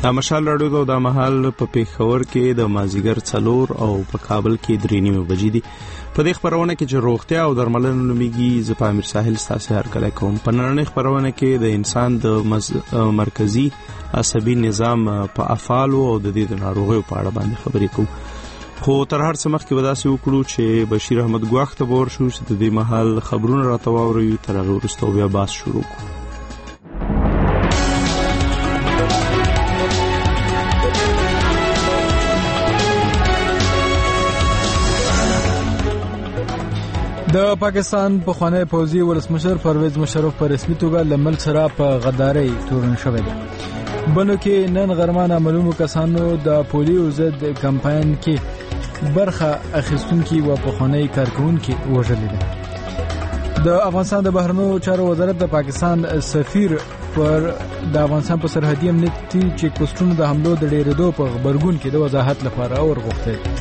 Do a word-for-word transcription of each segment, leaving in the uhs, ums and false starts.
د مشال راډیو د د محل په پیښور کې د مازیګر څلور او په کابل کې درې نیمه بجې دي. په دې خبرونه کې چې روغتیا او درملنه نومیږي، زه په امیر ساحل ستاسو هرکلی کوم. په نننۍ خبرونه کې د انسان د مز... مرکزی عصبي نظام په افعالو او د دې د ناروغیو په اړه باندې خبرې کوو. خو تر هر څه مخکې به داسې وکړو چې بشیر احمد ګواښ ته به ورشو چې د دې مهال خبرونه راته واوري، تر هغې وروسته بیا بحث شروع کړو. د پاکستان پخوانی پوځي ولسمشر پرویز مشرف په رسمي توګه له ملک سره په غدارۍ تورن شوی دی. بنو کې نن غرمه نامعلومو کسانو د پولیو ضد کمپاین کې برخه اخیستونکي و پخوانی کارکونکي وژلي دي. د افغانستان د بهرنیو چارو وزارت د پاکستان سفیر پر د افغانستان په سرحدي امنیتي چیک پوسټونو د حملو د ډیرېدو په خبرګون کې د وضاحت لپاره ورغوښتل.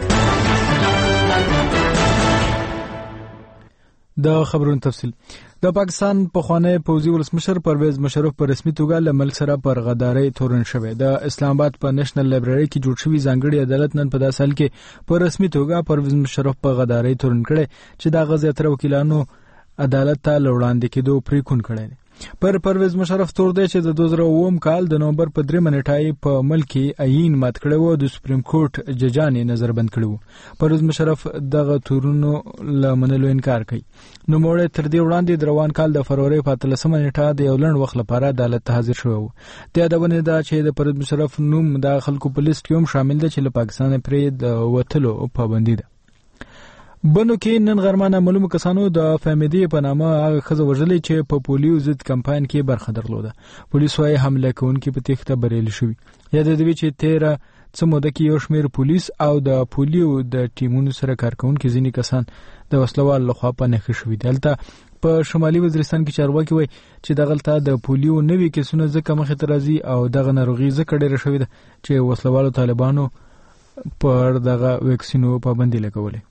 د خبرونو تفصیل. د پاکستان پخوانی پوځي ولسمشر پرویز مشرف په رسمي توګه له ملک سره پر غدارۍ تورن شوی. د اسلام آباد په نېشنل لایبرري کې جوړ شوی ځانګړي عدالت نن په داسې حال کې په رسمي توګه پرویز مشرف په غدارۍ تورن کړي چې د غزیاتره وکیلانو عدالت ته وړاندې کېدو پریکون کړي. پر پرویز مشرف تور دی چې د دوه زره اووم کال د نومبر په درې منټای په ملک عین مات کړی و، د سپریم کورټ ججانې نظر بند کړی و. پرویز مشرف دغه تورونو له منلو انکار کوي. نو موړ تر دې وړاندې د روان کال د فروری په اتلسمه نیټه د یو لنډ وخت لپاره عدالت ته حاضر شوی و. د یادونه ده چې د پرویز مشرف نوم د خلکو په لیست کې هم شامل دی چې له پاکستان پرې د وتلو پابندي ده. بنو کې نن غرمه نامعلومو کسانو د فامیدي په نامه هغه ښځه وژلې چې په پولیو ضد کمپاین کې برخه درلوده. پولیس وايي حمله کوونکي په تېښته بریالي شوي. یادوي چې تیره څه موده کې یو شمېر پولیس او د پولیو د ټیمونو سره کار کوونکي ځینې کسان د وسلوال لخوا په نښه شوي دي. هلته په شمالي وزیرستان کې چارواکي وایي چې دغلته د پولیو نوي کیسونه ځکه مخې ته راځي او دغه ناروغي ځکه ډېره شوې ده چې وسلوالو طالبانو پر دغه ویکسینو پابندي لګولې.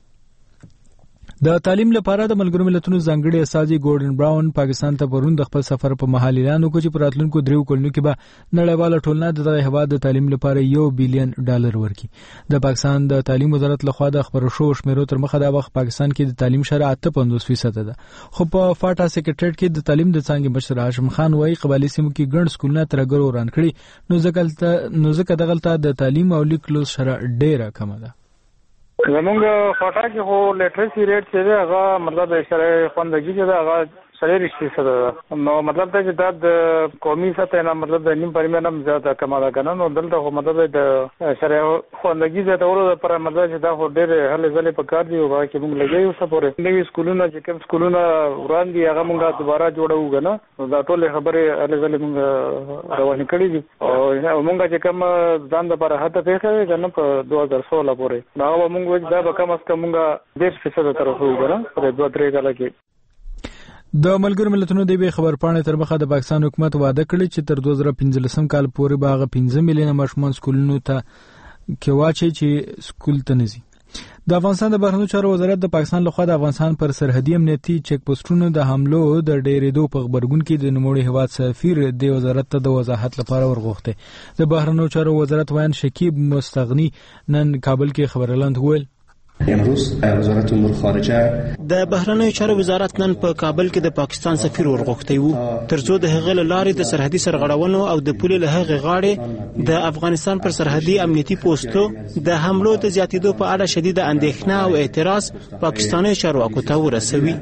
د تعلیم لپاره د ملګرو ملتونو ځانګړي استازي ګورډن براون پاکستان ته پرون د خپل سفر په مهال اعلان وکړ چې په راتلونکو دریو کلونو کې به نړیواله ټولنه د دغه هیواد د تعلیم لپاره یو بیلیون ډالر ورکړي. د پاکستان د تعلیم وزارت لخوا د خبرو شو شمیرو تر مخه دا وخت پاکستان کې د تعلیم شرح اته پنځوس فیصد ده. خو په فاټا سیکریټریټ کې د تعلیم د څانګې مشر هاشم خان وایي قبایلي سیمو کې ګڼ سکولونه ترګر وران کړي، نو ځکه نو ځکه دغلته د تعلیم او لیک لوست شرح ډیره کمه ده. زمونږ فاټا کې خو لیټرسي ریټ چې دی هغه مطلب شرعي خوندګي چې ده هغه څلوېښت فیصده ده. نو مطلب دا چې دا د قومي سطح نه مطلب د نیم پریمیر هم زیاته کمه ده که نه، نو دلته خو مطلب د شرعي خوندګي زیاتولو لپاره مطلب چې دا خو ډېرې هلې ځلې په کار دي او هغه کې مونږ لګیا یو څه پورې نوي سکولونه چې کوم سکولونه وران دي هغه مونږ دوباره جوړوو که نه، نو دا ټولې خبرې هلې ځلې مونږ روانې کړي دي او مونږ چې کوم ځان دپاره هڅه پېښه وې که نه په دوه زره سوله پورې، نو هغه به مونږ وایي دا به کم از کم مونږ دېرش فیصده ته رسوو که نه په دوه درې کاله کې. د ملګرو ملتونو د یوې خبرپاڼې تر مخه د پاکستان حکومت وعده کړې چې تر دوه زره پنځلسم کال پورې به هغه پنځه میلیونه ماشومان سکولونو ته کې واچي چې سکول ته نه ځي. د افغانستان د بهرنیو چارو وزارت د پاکستان لخوا د افغانستان پر سرحدي امنیتي چیک پوسټونو د حملو د ډیرېدو په خبرګون کې د نوموړي هیواد سفیر د وزارت ته د وضاحت لپاره ورغوښتي. د بهرنیو چارو وزارت وایي شکیب مستغنی نن کابل کې خبرلاند وویل امروز وزارت امور خارجه د بهرنیو چارو وزارت نن په کابل کې د پاکستان سفیر ورغوښتی وو ترڅو د هغه لارې د سرحدي سرغړونو او د پولې له هغه غاړې د افغانستان پر سرحدي امنیتي پوسټو د حملو د زیاتېدو په اړه شدید اندېښنه او اعتراض پاکستاني چارواکو ته ورسوي.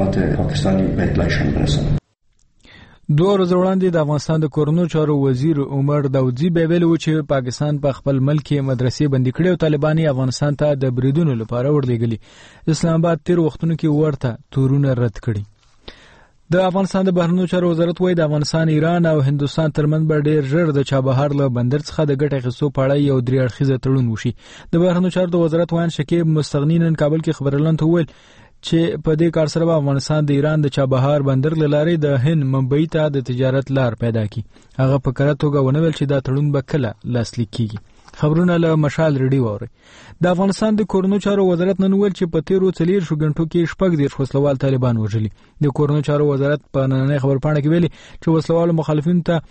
دوه ورځې وړاندې د افغانستان د کورنیو چارو وزیر عمر داودزي ویلي و چې پاکستان په خپل ملک کې مدرسې بندي کړې او طالبان یې افغانستان ته د بریدونو لپاره ورلېږلي. اسلام آباد تیر وختونو کې ورته تورونه رد کړي. د افغانستان د بهرنیو چارو وزارت وایي د افغانستان، ایران او هندوستان ترمنځ به ډېر ژر د چابهار له بندر څخه د ګټې اخیستو په اړه یو درې اړخیزه تړون وشي. د بهرنیو چارو د وزارت وایي شکیب مستغنی نن کابل کې خبرلاند وویل چې په دې کار سره به افغانستان د ایران د چابهار بندر له لارې د هند ممبئی ته د تجارت لار پیدا کړي. هغه په کره توګه ونه ویل چې دا تړون به کله لاسلیک کیږي. خبرونه له مشال ریډیو اوري. د افغانستان د کورنیو چارو وزارت نن ویل چې په تیرو څلور شو غنټو کې شپږ دېرش وسلوال طالبان وژلي. د کورنیو چارو وزارت په نننۍ خبرپاڼه کې ویلي چې وسلوال مخالفین ته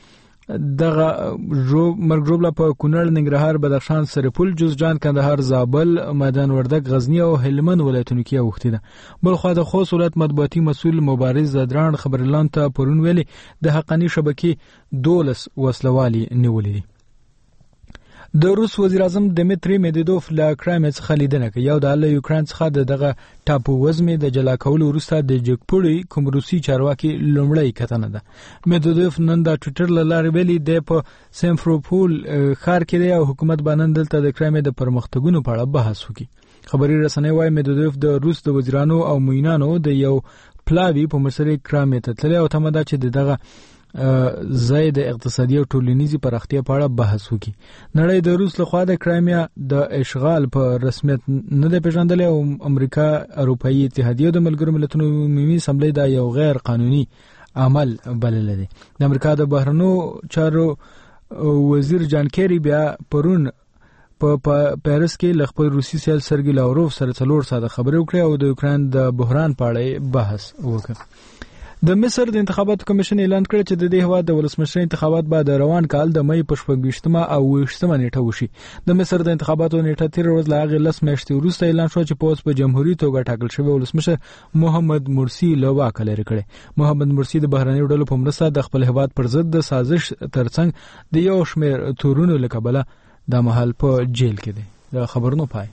دغه مرګ ژوبله په کونړ، ننګرهار، بدخشان، سرپل، جوزجان، کندهار، زابل، میدان وردګ، غزنی او هلمند ولایتونو کې اوښتې ده. بل خو د خوست ولایت مطبوعاتي مسؤل مبارز زدران خبرلاند ته پرون ویلي د حقانی شبکې دولس وسلوالي نیولې دي. د روس وزیر اعظم دمیتری مدیدوف له کرایمیا څخه لیدنه کوي. یو د له یوکرين څخه دغه ټاپو وزمې د جلا کولو وروسته د جګپوړي کوم روسي چارواکي لومړی کتنه ده. مدیدوف نن د ټوئیټر له لارې ویلي دی په سیمفروپول ښار کې دی او حکومت باندې دلته د کرایمیا د پرمختګونو په اړه بحث وکړي. خبري رسنۍ وايي مدیدوف د روس د وزیرانو او موینانو د یو پلاوی په مشرۍ کرایمیا ته تللی او تمه ده چې دغه زید اقتصادي او ټولنیزي پراختیا په اړه بحث وکړي. نړۍ د روس لخوا د کرایمیا د اشغال په رسمیت نه ده پیژندلې او امریکا، اروپאי اتحادیه او د ملګرو ملتونو عمومي اسمبلی دا یو غیر قانوني عمل بلل دي. د امریکا د بهرنیو چارو وزیر جان کیری بیا پرون په پاریس کې ل خپل روسي سیال سرګي لاوروف سره څلور ساعته خبرې وکړې او د یوکرين د بحران په اړه بحث وکړ. د مصر د انتخاباتو کمیشن اعلان کړ چې د دې هوا د ولسمشر انتخابات بعد روان کال د مې په شپږ او ویشتمه نیټه وشي. د مصر د انتخاباتو نیټه تیر ورځ لا غیر لس میاشتې وروسته اعلان شو چې پوس په جمهوریت توګه ټاکل شوی ولسمشر محمد مرسی له واکه لري کړي. محمد مرسی د بهرنیو ډلو په مرسته د خپل هواد پر ضد د سازش ترڅنګ د یو شمېر تورونو له کبله د محل په جیل کې دی. د خبرونو پای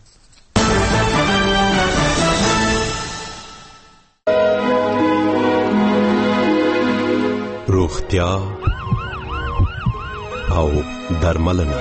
روغتیا او درملنه.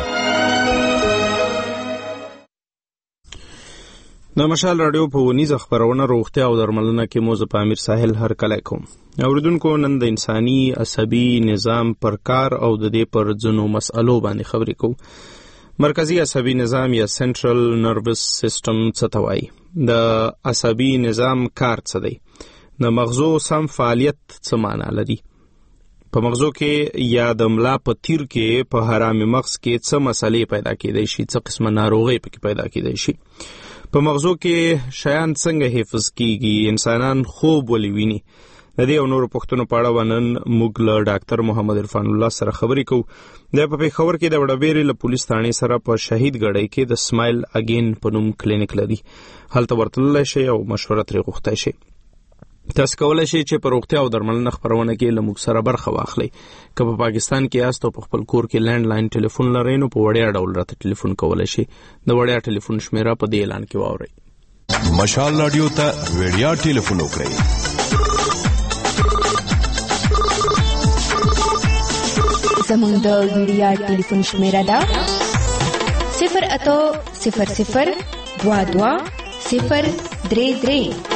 د مشال رادیو په ونیزه خبرونه روغتیا او درملنه کې موزه په امیر ساحل هر کله کوم. اوریدونکو نن د انساني عصبي نظام پر کار او د دې پر ځنو مسالو باندې خبرې کوو. مرکزی عصبي نظام یا سنټرل نروس سیستم څه ته وایي؟ د عصبي نظام کار څه دی؟ د مغزو سم فعالیت څه معنا لري؟ په مغزو کې یا د ملا په تیر کې په حرامي مغز کې څه مسالې پیدا کېدای شي، څه قسمه ناروغي پکې پیدا کېدای شي. په مغزو کې شیان څنګه حفظ کیږي، انسانان خوب ولې ویني؟ د دې او نورو پوښتنو په اړه ونن موږ له ډاکټر محمد عرفان الله سره خبرې کوو. د په پېښور کې د وړبېرې له پولیس ثانې سره په شهید ګړۍ کې د سمایل اگین په نوم کلینیک لري. هلته ورتللی شي او مشوره ترې غوښتی شي. تاسو کولای شئ چې په روغتیا او درملنه خبرونه کې له موږ سره برخه واخلئ. که په پاکستان کې یاست او په خپل کور کې لینډ لاین ټلیفون لرئ نو په وړیا ډول راته ټلیفون کولای شئ. د وړیا ټلیفون شمیره په دې اعلان کې واورئ. مشال رادیو ته وړیا ټلیفون وکړئ. زموږ د وړیا ټلیفون شمیره ده صفر اته صفر صفر دوا دوا صفر درې درې.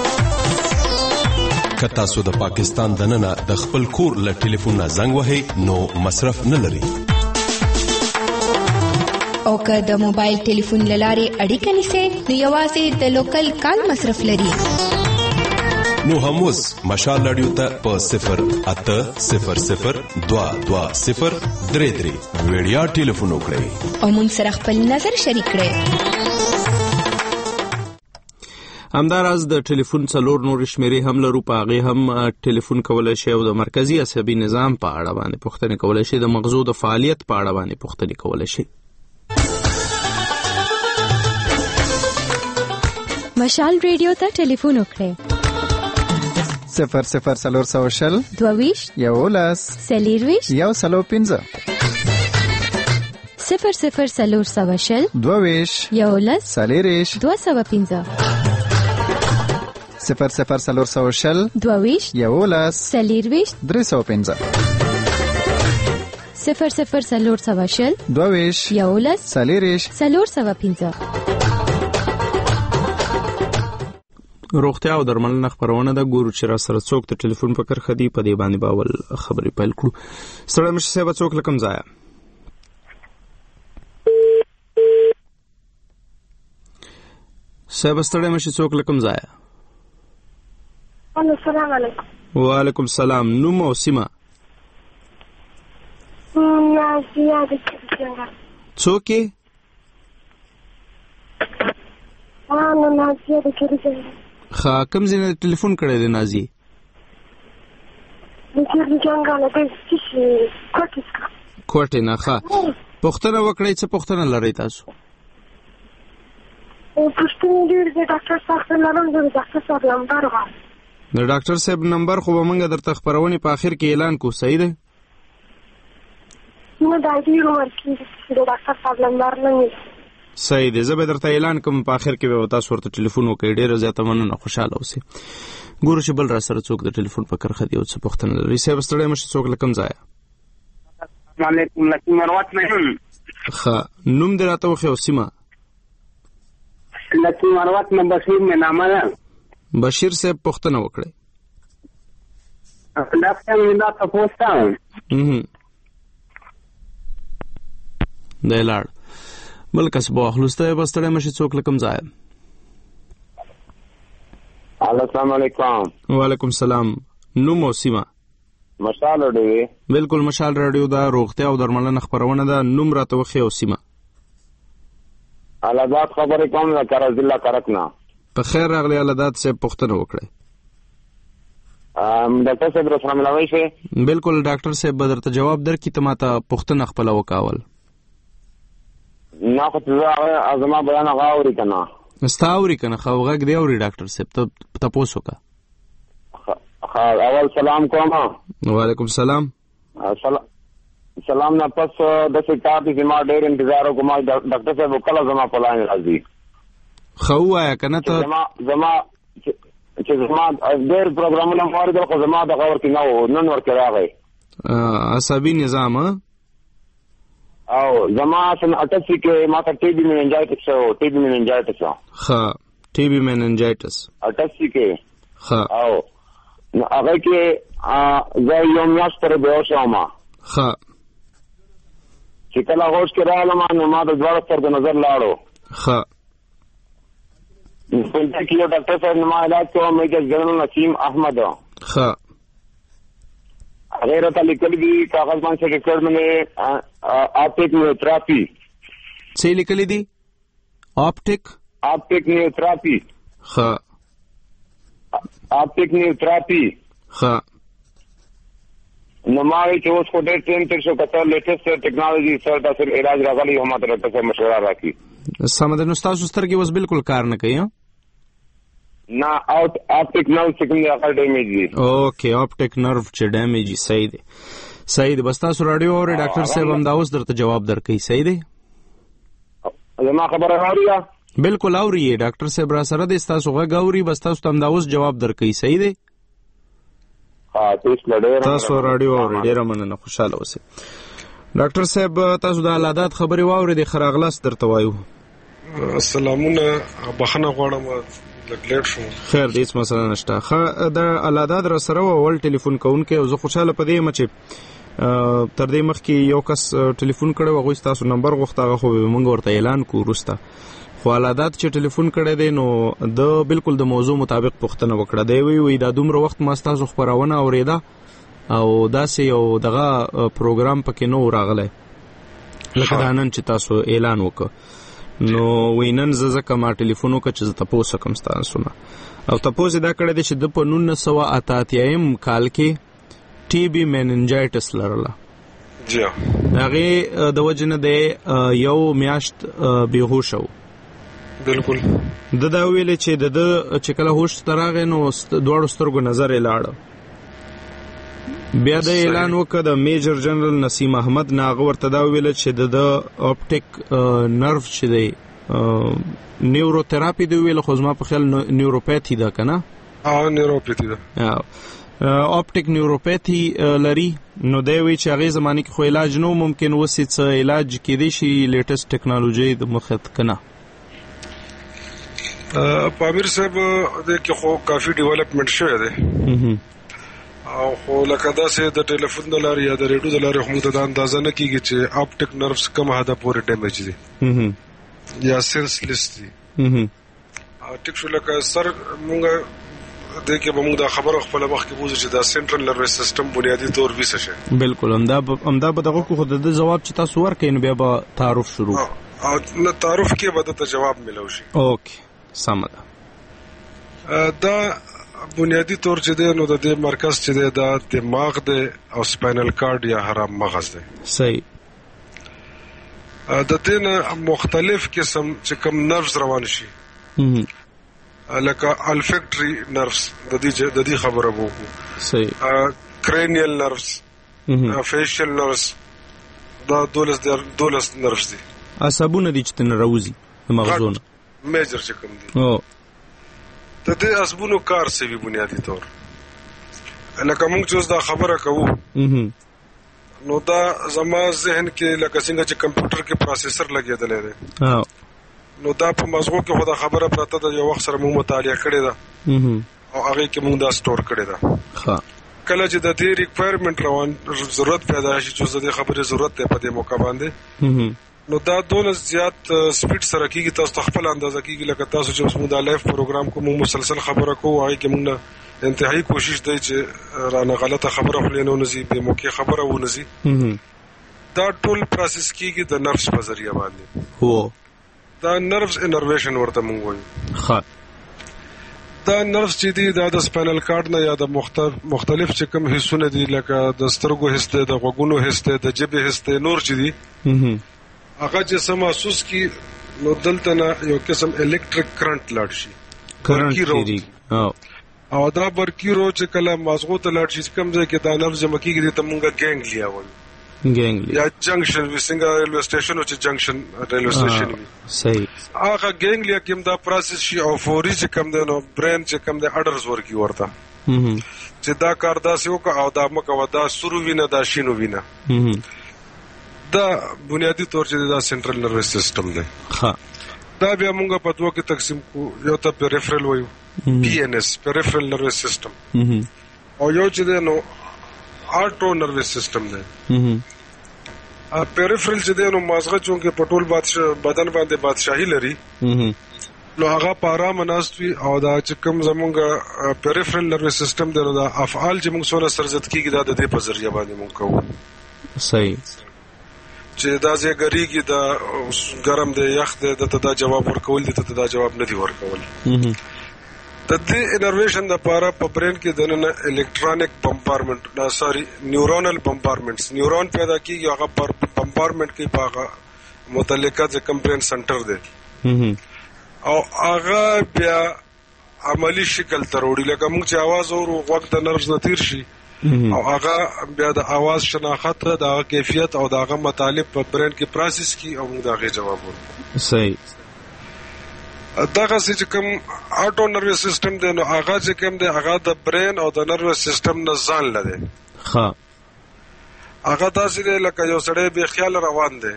که تاسو د پاکستان دننه د خپل کور له ټلیفون نه زنګ وهئ نو مصرف نه لري. او که د موبایل ټلیفون له لارې اړیکه نیسئ نو یوازې د لوکل کال مصرف لري. نو هم اوس مشال رادیو ته په صفر اته صفر صفر دوا دوا صفر درې درې وړیا ټلیفون وکړئ او موږ سره خپل نظر شریک کړئ. همداراز د ټلیفون څلور نور شمیرې هم لرو، په هغې هم ټلیفون کولای شي او د مرکزی عصبي نظام په اړه باندې پوښتنې کولای شي، د مغزو د فعالیت په اړه باندې پوښتنې کولای شي. مشال ریډیو ته ټلیفون وکړئ. صفر صفر څلور سوه شل دوه یولس څلېرویشت یو سلو پنځه صفر صفر څلور سوه شل دوه یولس څلېرویشت دوه سوه پنځه صفر صفر څلور سوه شل دوه یولس څلېرویشت درې سوه پنځه صفر صفر څلور سوه شل دوه یولس څلېرویشت څلور سوه پنځه. روغتیا او درملنه خبرونه ده. ګورو چې را سره څوک د ټلیفون په کرښه دی، په دې باندې باول خبرې پیل کړو. ستړی مشه صاحب، څوک له کوم ځایه؟ صاحب ستړی مشه، څوک له کوم ځایه؟ السلام علیکم. وعلیکم السلام. نوم او سیمه؟ نازیه د کریجنګ. څوک یې؟ نو نازیه د کریجنګ. ښه، کوم ځای نه ټلیفون کړی دی نازیه؟ د جنګاله د سشي کوټیس کوټې نه ښه پوښتنه وکړئ څه پوښتنه لرئ تاسو پوښتنه ډېر د ډاکټر صاحب لرم د ډاکټر صاحب نمبر غواړم د ډاکټر صاحب نمبر خو به موږ درته خپرونې په آخر کې اعلان کوو صحیح دی نو دا ډېر ورکېږي د ډاکټر صاحب نمبر نه وي صحیح دی زه به درته اعلان کوم په آخر کې به تاسو ورته ټلیفون وکړئ ډېره زیاته مننه خوشحاله اوسئ ګورو چې بل را سره څوک د ټلیفون په کرښه دی او څه پوښتنه لري صاحب ستړی مشه څوک له کوم ځایه السلام علیکم لکي مروت نه یم ښه نوم دې راته وښیه او سیمه لکي مروت نه بشیر مې نامه ده بشیر صاحب پوښتنه وکړئ ډاکټر مې دا تپوس کوم دی لاړ بل کس به واخلو ستړی به ستړی مشي څوک له کوم ځایه السلام علیکم وعلیکم السلام نوم او سیمه مشال راډیو بالکل مشال راډیو دا روغتیا او درملنه خبرونه ده نوم راته وښیه او سیمه الادات خبرې کوم له کار ضلع کرکنا په خیر راغلی الادات صاحب پوښتنه وکړئ ام ډاکټر صاحب سره ملاوي شي بالکل ډاکټر صاحب به درته جواب درکړي ته ماته پوښتنه خپل وکاول نه خو ته ازما بیان غاوري کنه ستا اوري کنه خو غږ دی اوري ډاکټر صاحب ته تاسو کا اول سلام کوم وعلیکم السلام سلام نه پس د سټاپ چې ما ډېر انتظار وکم ډاکټر صاحب کله زما په لاین راځي خو وایا کنه ته زما زما چې زما ډېر پروګرامونه موري د خو زما د غور کې نو نن ورکه راغی عصبي نظام او زما سن اټسی کې ما ته ټي بي مننجایټس او ټي بي مننجایټس ها ټي بي مننجایټس اټسی کې ها او هغه کې زه یو میاشت پر به شوم ها چې کله هوش کې راغلم نو ما د دوه سترګو نظر لاړو ها څنګه کې یو ډاکټر صاحب نو ما علاج کوم میجر جنرال نسیم احمد ها غیر تعالی کلی دی کاغذ باندې ریکارډ باندې آپټیک نیوتراپی څه لیکل دي آپټیک آپټیک نیوتراپی ها آپټیک نیوتراپی ها نو ما چې اوس کو ډېر ټیم تر شو کته لیټیسټ ټیکنالوژي سره تاسو علاج راغلی هم تر تاسو مشوره راکړي سمه ده نو تاسو سترګې اوس بالکل کار نه کوي نه اوټ اپټیک نرو چې کوم دی ډیمیج دي اوکې اپټیک نرو چې ډیمیج صحیح دی صحیح دی بس تاسو راډیو او ډاکټر صاحب هم دا اوس درته جواب درکړي صحیح دی زما خبره اوریا بالکل اوري ډاکټر صاحب را سره د تاسو غږ اوري بس تاسو هم دا اوس جواب درکړي صحیح دی ها تاسو راډیو او ډیره مننه خوشاله اوسئ ډاکټر صاحب تاسو د حالات خبري واوري د خراغلاس درته وایو السلامونه بخنه غواړم خیر دې څه مسله نشته خا د علاداد را سره ول ټلیفون کوونکې او زه خوشاله پدې مچ تر دې مخ کې یو کس ټلیفون کړو هغه تاسو نمبر غوښتاغه خو موږ ورته اعلان کو روسته خو علادات چې ټلیفون کړی دی نو د بالکل د موضوع مطابق پوښتنه وکړه دی وی وی دا دومره وخت ما تاسو خبرونه اوریدا او داسې یو دغه پروګرام پکې نو راغلی لکه دا نن چې تاسو اعلان وکړ نو وینن زه زکه ما ټلیفون وکړ چې زه تاسو کوم تاسو نه او تاسو دا کړی دی چې د په نولس سوه اته اتیا کال کې ټي بي مننجایټس لرله جی هغه د وجنه د یو میاشت بیهوش وو بالکل د دا ویل چې د چې کله هوش تراغه نو دوړو سترګو نظر لاړ بیا د اعلان وکړ د میجر جنرال نسیم احمد ناغه ورته دا ویل چې د اپټیک نرو چې دی نیوروتراپی دی ویل خو زما په خیال نیوروپاثي ده کنه اه نیوروپاثي ده اپټیک نیوروپاثي لري نو دی وی چې هغه زمانه کې خو علاج نو ممکن وسی څه علاج کېدی شي لیټیسټ ټیکنالوژي د مخت کنه پامیر صاحب د کې خو کافي ډیولپمنٹ شوی دی او خو لکه دا سه د ټلیفون د لارې یا د ریډیو د لارې هم د اندازه نه کیږي چې اپټیک نروس کوم حدا پورې ډیمیج دي یا سنسلیس دي او ټیک شو لکه سر مونږ د کې به موږ د خبرو خپل وخت کې بوزو چې دا سنټرل نروس سیستم بنیادی طور ویسه شي بالکل همدا همدا به دغه خو د جواب چې تاسو ورکې نو بیا به تعارف شروع او نه تعارف کې به د جواب ملو شي اوکې سم ده دا بنیادی طور چې دی نو د دې مرکز چې دی دا دماغ دی او سپاینل کارډ یا حرام مغز دی. صحیح. د دې نه مختلف قسم چې کوم نروز روان شي لکه الفیکټري نروز د دې د دې خبره وکړو. صحیح. کرینیل نروز، فیشل نروز، دا دولس دولس نروز دي. عصبونه دي چې تن راوځي د مغزونو میجر چې کوم دي. او د دې عصبونو کار څه وی بنیادی طور لکه موږ چې دا خبره کوو نو دا زما ذهن کې لکه څنګه چې کمپیوټر کې پروسیسر لګېدلې ده نو دا په مغزو کې خو دا خبره پراته ده یو وخت سره موږ مطالعه کړې ده او هغه کې موږ دا سٹور کړې ده. ښه کله چې د دې ریکوایرمنت روان ضرورت پیدا شي چې د خبرې ضرورت ته په دې موقع باندې نو دا دونه زیات سپیډ سره کیږي تاسو خپل اندازه کیږي لکه تاسو چې موږ دا لایف پروګرام کوم مسلسل خبره کوو هغه کې موږ انتهایی کوشش دی چې رانه غلطه خبره خلینو نزي به موقع خبره و نزي دا ټول پروسس کیږي د نرفز په ذریعہ باندې. هو دا نرفز انرویشن ورته موږ وایو. ښه دا نرفز چې دی دا د سپاینل کارډ نه یا د مختلف مختلف چې کوم حصونه دي لکه د سترګو حص دی، د غوږونو حص دی، د جبهې حص دی، نور چې دي هغه چې سم محسوس کی نو دلته نه یو قسم الکتریک کرنٹ لاړ شي. کرنٹ کیږي او دا برکیرو چې کله مازغو ته لاړ شي کوم ځای کې دا نرف جمع کیږي ته مونږه ګینګلیا وایو. ګینګلیا یا جنکشن وی څنګه ریلوی سټیشن او چې جنکشن ریلوی سټیشن وي. صحیح. هغه ګینګلیا کې دا پروسس شي او فوري چې کوم دی نو برین چې کوم دی اډرز ورکی ورته چې دا کار داسې وکړه او دا مکه ودا سرو وینه دا شینو وینه. دا بنیادی طور چې دا سنټرل نروس سیستم دی. ها دا بیا مونږ په دوه کې تقسیم کو یو ته پیریفرل وایو پی ان اس پیریفرل نروس سیستم او یو چې دی نو آټو نروس سیستم دی. پیریفرل چې دی نو مازغه چونکه پټول بدن باندې بادشاہي لري نو هغه پارا مناستوي او دا چې کوم زمونږ پیریفرل نروس سیستم دی نو دا افعال چې موږ سره سرزت کیږي دا د دې په ذریعہ باندې موږ کوو. صحیح. چې دا ځای ګریږي دا ګرم دی یخ دی د ته دا جواب ورکول دي ته دا جواب نه دی ورکول. د دې انرویشن د پاره په برین کې د نن الکترونیک بمبارمنٹ دا سوري نیورونل بمبارمنټس نیورون پیدا کیږي هغه پر بمبارمنٹ کې پاغه متعلقه د کمپرین سنټر دی او هغه بیا عملی شکل تر وړي لکه موږ چې आवाज اورو وخت د نرز نتیر شي او هغه بیا د आवाज شناخت د کیفیت او دغه مطالب په برین کې پروسس کی او موږ دغه جواب ورکړو. صحیح. دغه چې کوم آټو نروس سیستم دی نو هغه چې کوم دی هغه د برین او د نروس سیستم نه ځان لده. ها هغه تاسو لکه یو سړی به خیال روان دی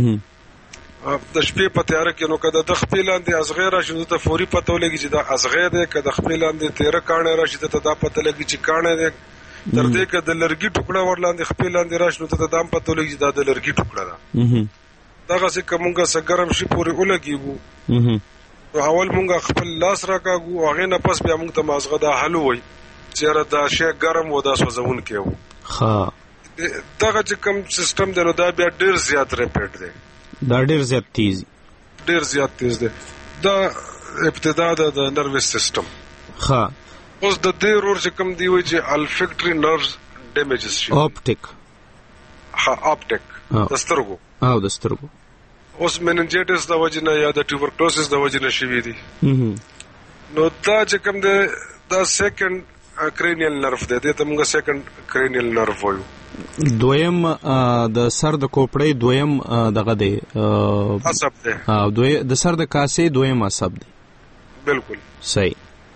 د شپې په تیار کې نو کده د خپل لاندې ازغیر راشي ته فوري پته ولګي چې دا ازغیر دی کده خپل لاندې تیر کانه راشي ته دا پته لګي چې کانه دی تر دې کې د لرګي ټوکړه ورلاندې خپل لاندې راشي ته دام پته لګي دا د لرګي ټوکړه ده. دغه څه کومګه سګرم شي پورې ولګيږي نو اول مونږ خپل لاس راکاږو هغه نه پس بیا مونږ ته مازغه دا حل وای چې دا شی ګرم و دا سوځون کېو. ها دغه چې کوم سیستم دی نو دا بیا ډیر زیات ریپیټ دی دا ډیر زیات تیز ډیر زیات تیز دی دا ابتدا د نروس سیستم. ها اوس د دې رور چې کوم دی وای چې الفیکټري نروز ډیمیجز شي اپټیک ها اپټیک دسترګو او دسترګو اوس مننجایټس د وجنه یا د ټیوبرکلوسس د وجنه شوی دی نو دا چې کوم دی دا سیکنډ کرینیل نرف دی ته موږ سیکنډ کرینیل نرف وایو. دویم د سر د کوپړې دویم دغه دی عصب دی او دوی د سر د کاسې دویم عصب دی. بالکل صحیح.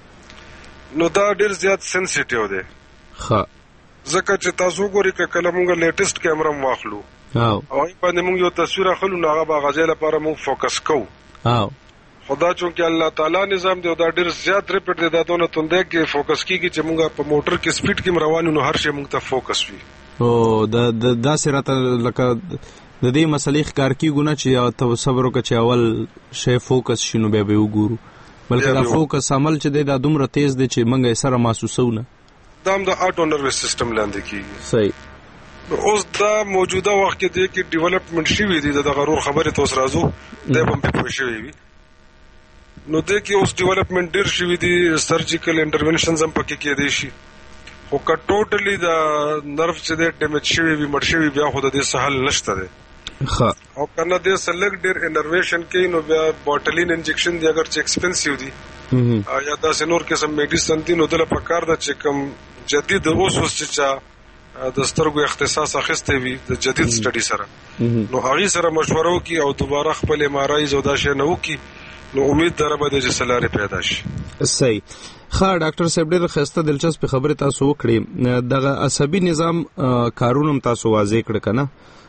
نو دا ډیر زیات سنسټیو دی. ها ځکه چې تاسو ګورئ کله موږ لیټیسټ کیمرا واخلو او او باندې موږ یو تصویر اخلو نو هغه باغځه لپاره موږ فوکس کوو او خدا چونکه الله تعالی نظام دی دا ډیر زیات ریپیټ دی دا دونه تونده کې فوکس کیږي چې موږ په موټر کې سپیډ کې روانو نو هر شی موږ ته فوکس وي. او د د سره لکه د دې مسلې ښکار کیږي نه چې ته صبر وکړه چې اول شی فوکس شینو به به وګورو بلکې دا فوکس عمل چې دی دا دومره تیز دی چې موږ یې سره محسوسونه دا هم د آټو نروس سیستم لاندې کیږي. صحیح. اوس دا موجوده وخت کې دی کې ډیولپمنٹ شوی دی د غرور خبره توس راځو د بم په پوه شوی وي نو د کې اوس ډیولپمنٹ ډیر شوی دی سرجیکل انټرونشنز هم پکې کېدای شي خو که ټوټلی د نرف چې د ډیمیج شوی وي مړ شوی بیا خو د دې سهل نشته دی ښه او کنه د سلګ ډیر انرویشن کې نو بیا بوټلین انجکشن دی اگر چې ایکسپنسیو دی یا دا سنور قسم میډیسن دی نو دله پکار د چې کوم جدید اوس اوس چې د سترګو اختصاص اخیسته وي د جدید سټډي سره نو هغه سره مشوره وکي او دوباره خپل ام ار آی زودا شي نه وکي نو امید در به د جسلاره پیدا شي. صحیح. ښه ډاکټر صاحب ډېر ښایسته دلچسپ خبره تاسو وکړې. دغه عصبي نظام کارونه تاسو واضح کړ کنه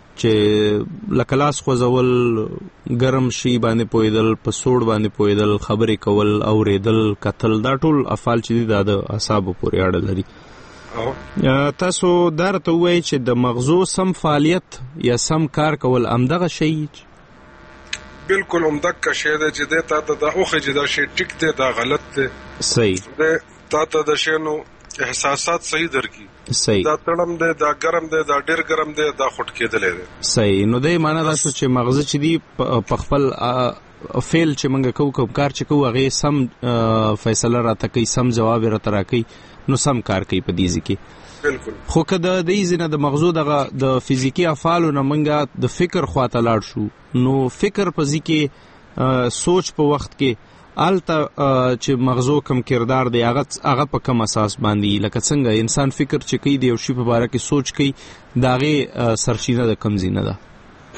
چې لکه لاس خوځول ګرم شي باندې پویدل په سوړ باندې پویدل خبرې کول اوریدل کتل دا ټول افعال چې د اعصابو پورې اړه لري. تاسو دا راته وایئ چې د مغزو سم فعالیت یا سم کار کول همدغه شی بالکل عمدک شی دی چې د تا ته د اوخه چې دا شی ټیک دی دا غلط دی. صحیح. د تا ته د شینو احساسات صحیح درکې. صحیح. دا تړم دی دا ګرم دی دا ډیر ګرم دی دا خټ کېدلی دی. صحیح. نو د معنا دا شو چې مغز چې دی په خپل فعل چې موږ کوو کوم کار چې کوو هغه سم فیصله راته کوي سم جواب راته راکوي نو سم کار کوي په دې ځکه. بالکل. خو کله د دې ځنه د مغزو دغه د فزیکی افعالو نه منګه د فکر خواته لاړ شو نو فکر په ځکه سوچ په وخت کې الته چې مغزو کم کردار دی هغه هغه په کم اساس باندې لکه څنګه انسان فکر چې کوي دی او شی په باره کې سوچ کوي داغه سرچینه د کم زینه ده.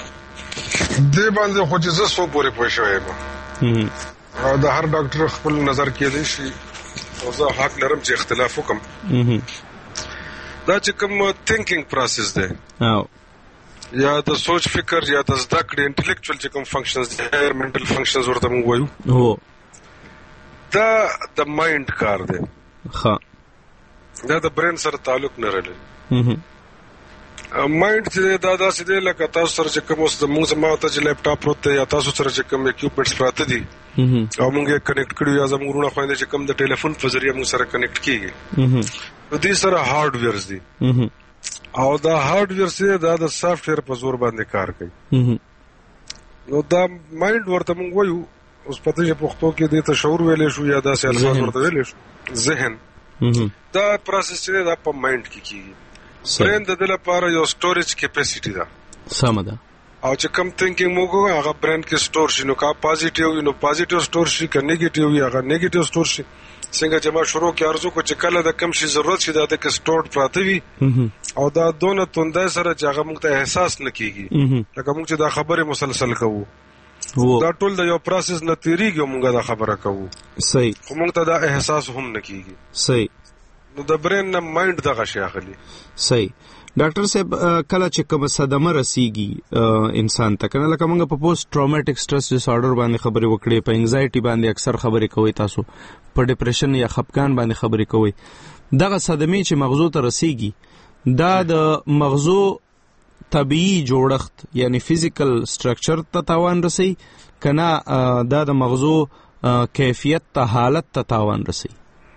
دې باندې خو چې زه سو پورې پوه شوم او د هر ډاکټر خپل نظر کې دی شي او زه حق لرم چې اختلاف وکم. دا چې کوم تھنکینګ پروسس دی او یا د سوچ فکر یا د زده کړې انټلیکچوال چې کوم فنکشنز دي هایر منټل فنکشنز ورته موږ وایو هو دا د مایند کار دی. ښه. دا د برین سره تعلق نه لري. مایند چې دا داسې دی لکه تاسو سره چې کوم اوس د موږ زما ته چې لیپټاپ پروت دی یا تاسو سره چې کوم اکیوپمنټس پراته دي او موږ یې کنیکټ کړو یا زموږ ورونه خويندې چې کوم د ټلیفون په ذریعہ موږ سره کنیکټ کیږي نو دې سره هارډویرز دي او دا هارډویر سره دا د سافټویر په زور باندې کار کوي. نو دا مایند ورته موږ وایو اوس پته چې پښتو کې د تشعور ویلې شو یا دا سیلفاظ ورته ویلې شو ذهن. دا پروسس چې دا په مایند کې کیږي. برین د دې لپاره یو سټوریج کیپاسټی ده. سم ده. او چې کم تھنکینګ موږ هغه برین کې سٹور شي نو کا پازیټیو نو پازیټیو سٹور شي کا نیگیټیو یا هغه نیگیټیو سٹور شي. څنګه چې ما شروع کې ارزو کو چې کله د کم شي ضرورت شي دا د کې سٹور پراته وي او دا دونه توندای سره چې هغه موږ ته احساس نکېږي لکه موږ چې دا خبره مسلسل کوو دا ټول د یو پروسس نه تیریږي موږ دا خبره کوو. صحیح. خو موږ ته دا احساس هم نکېږي. صحیح. نو د برین نه مایند دغه شی اخلي. صحیح. ډاکټر صاحب کله چې کوم صدمه رسیږي انسان ته کنه لکه موږ په پوسټ ټراوماټیک سټرس ډیس آرډر باندې خبرې وکړې په انزایټي باندې اکثر خبرې کوي تاسو په ډیپریشن یا خپګان باندې خبرې کوي دغه صدمې چې مغزو ته رسیږي دا د مغزو طبيعي جوړښت یعنی فزیکل سټرکچر ته تاوان رسي کنه دا د مغزو کیفیت ته حالت ته تاوان رسي.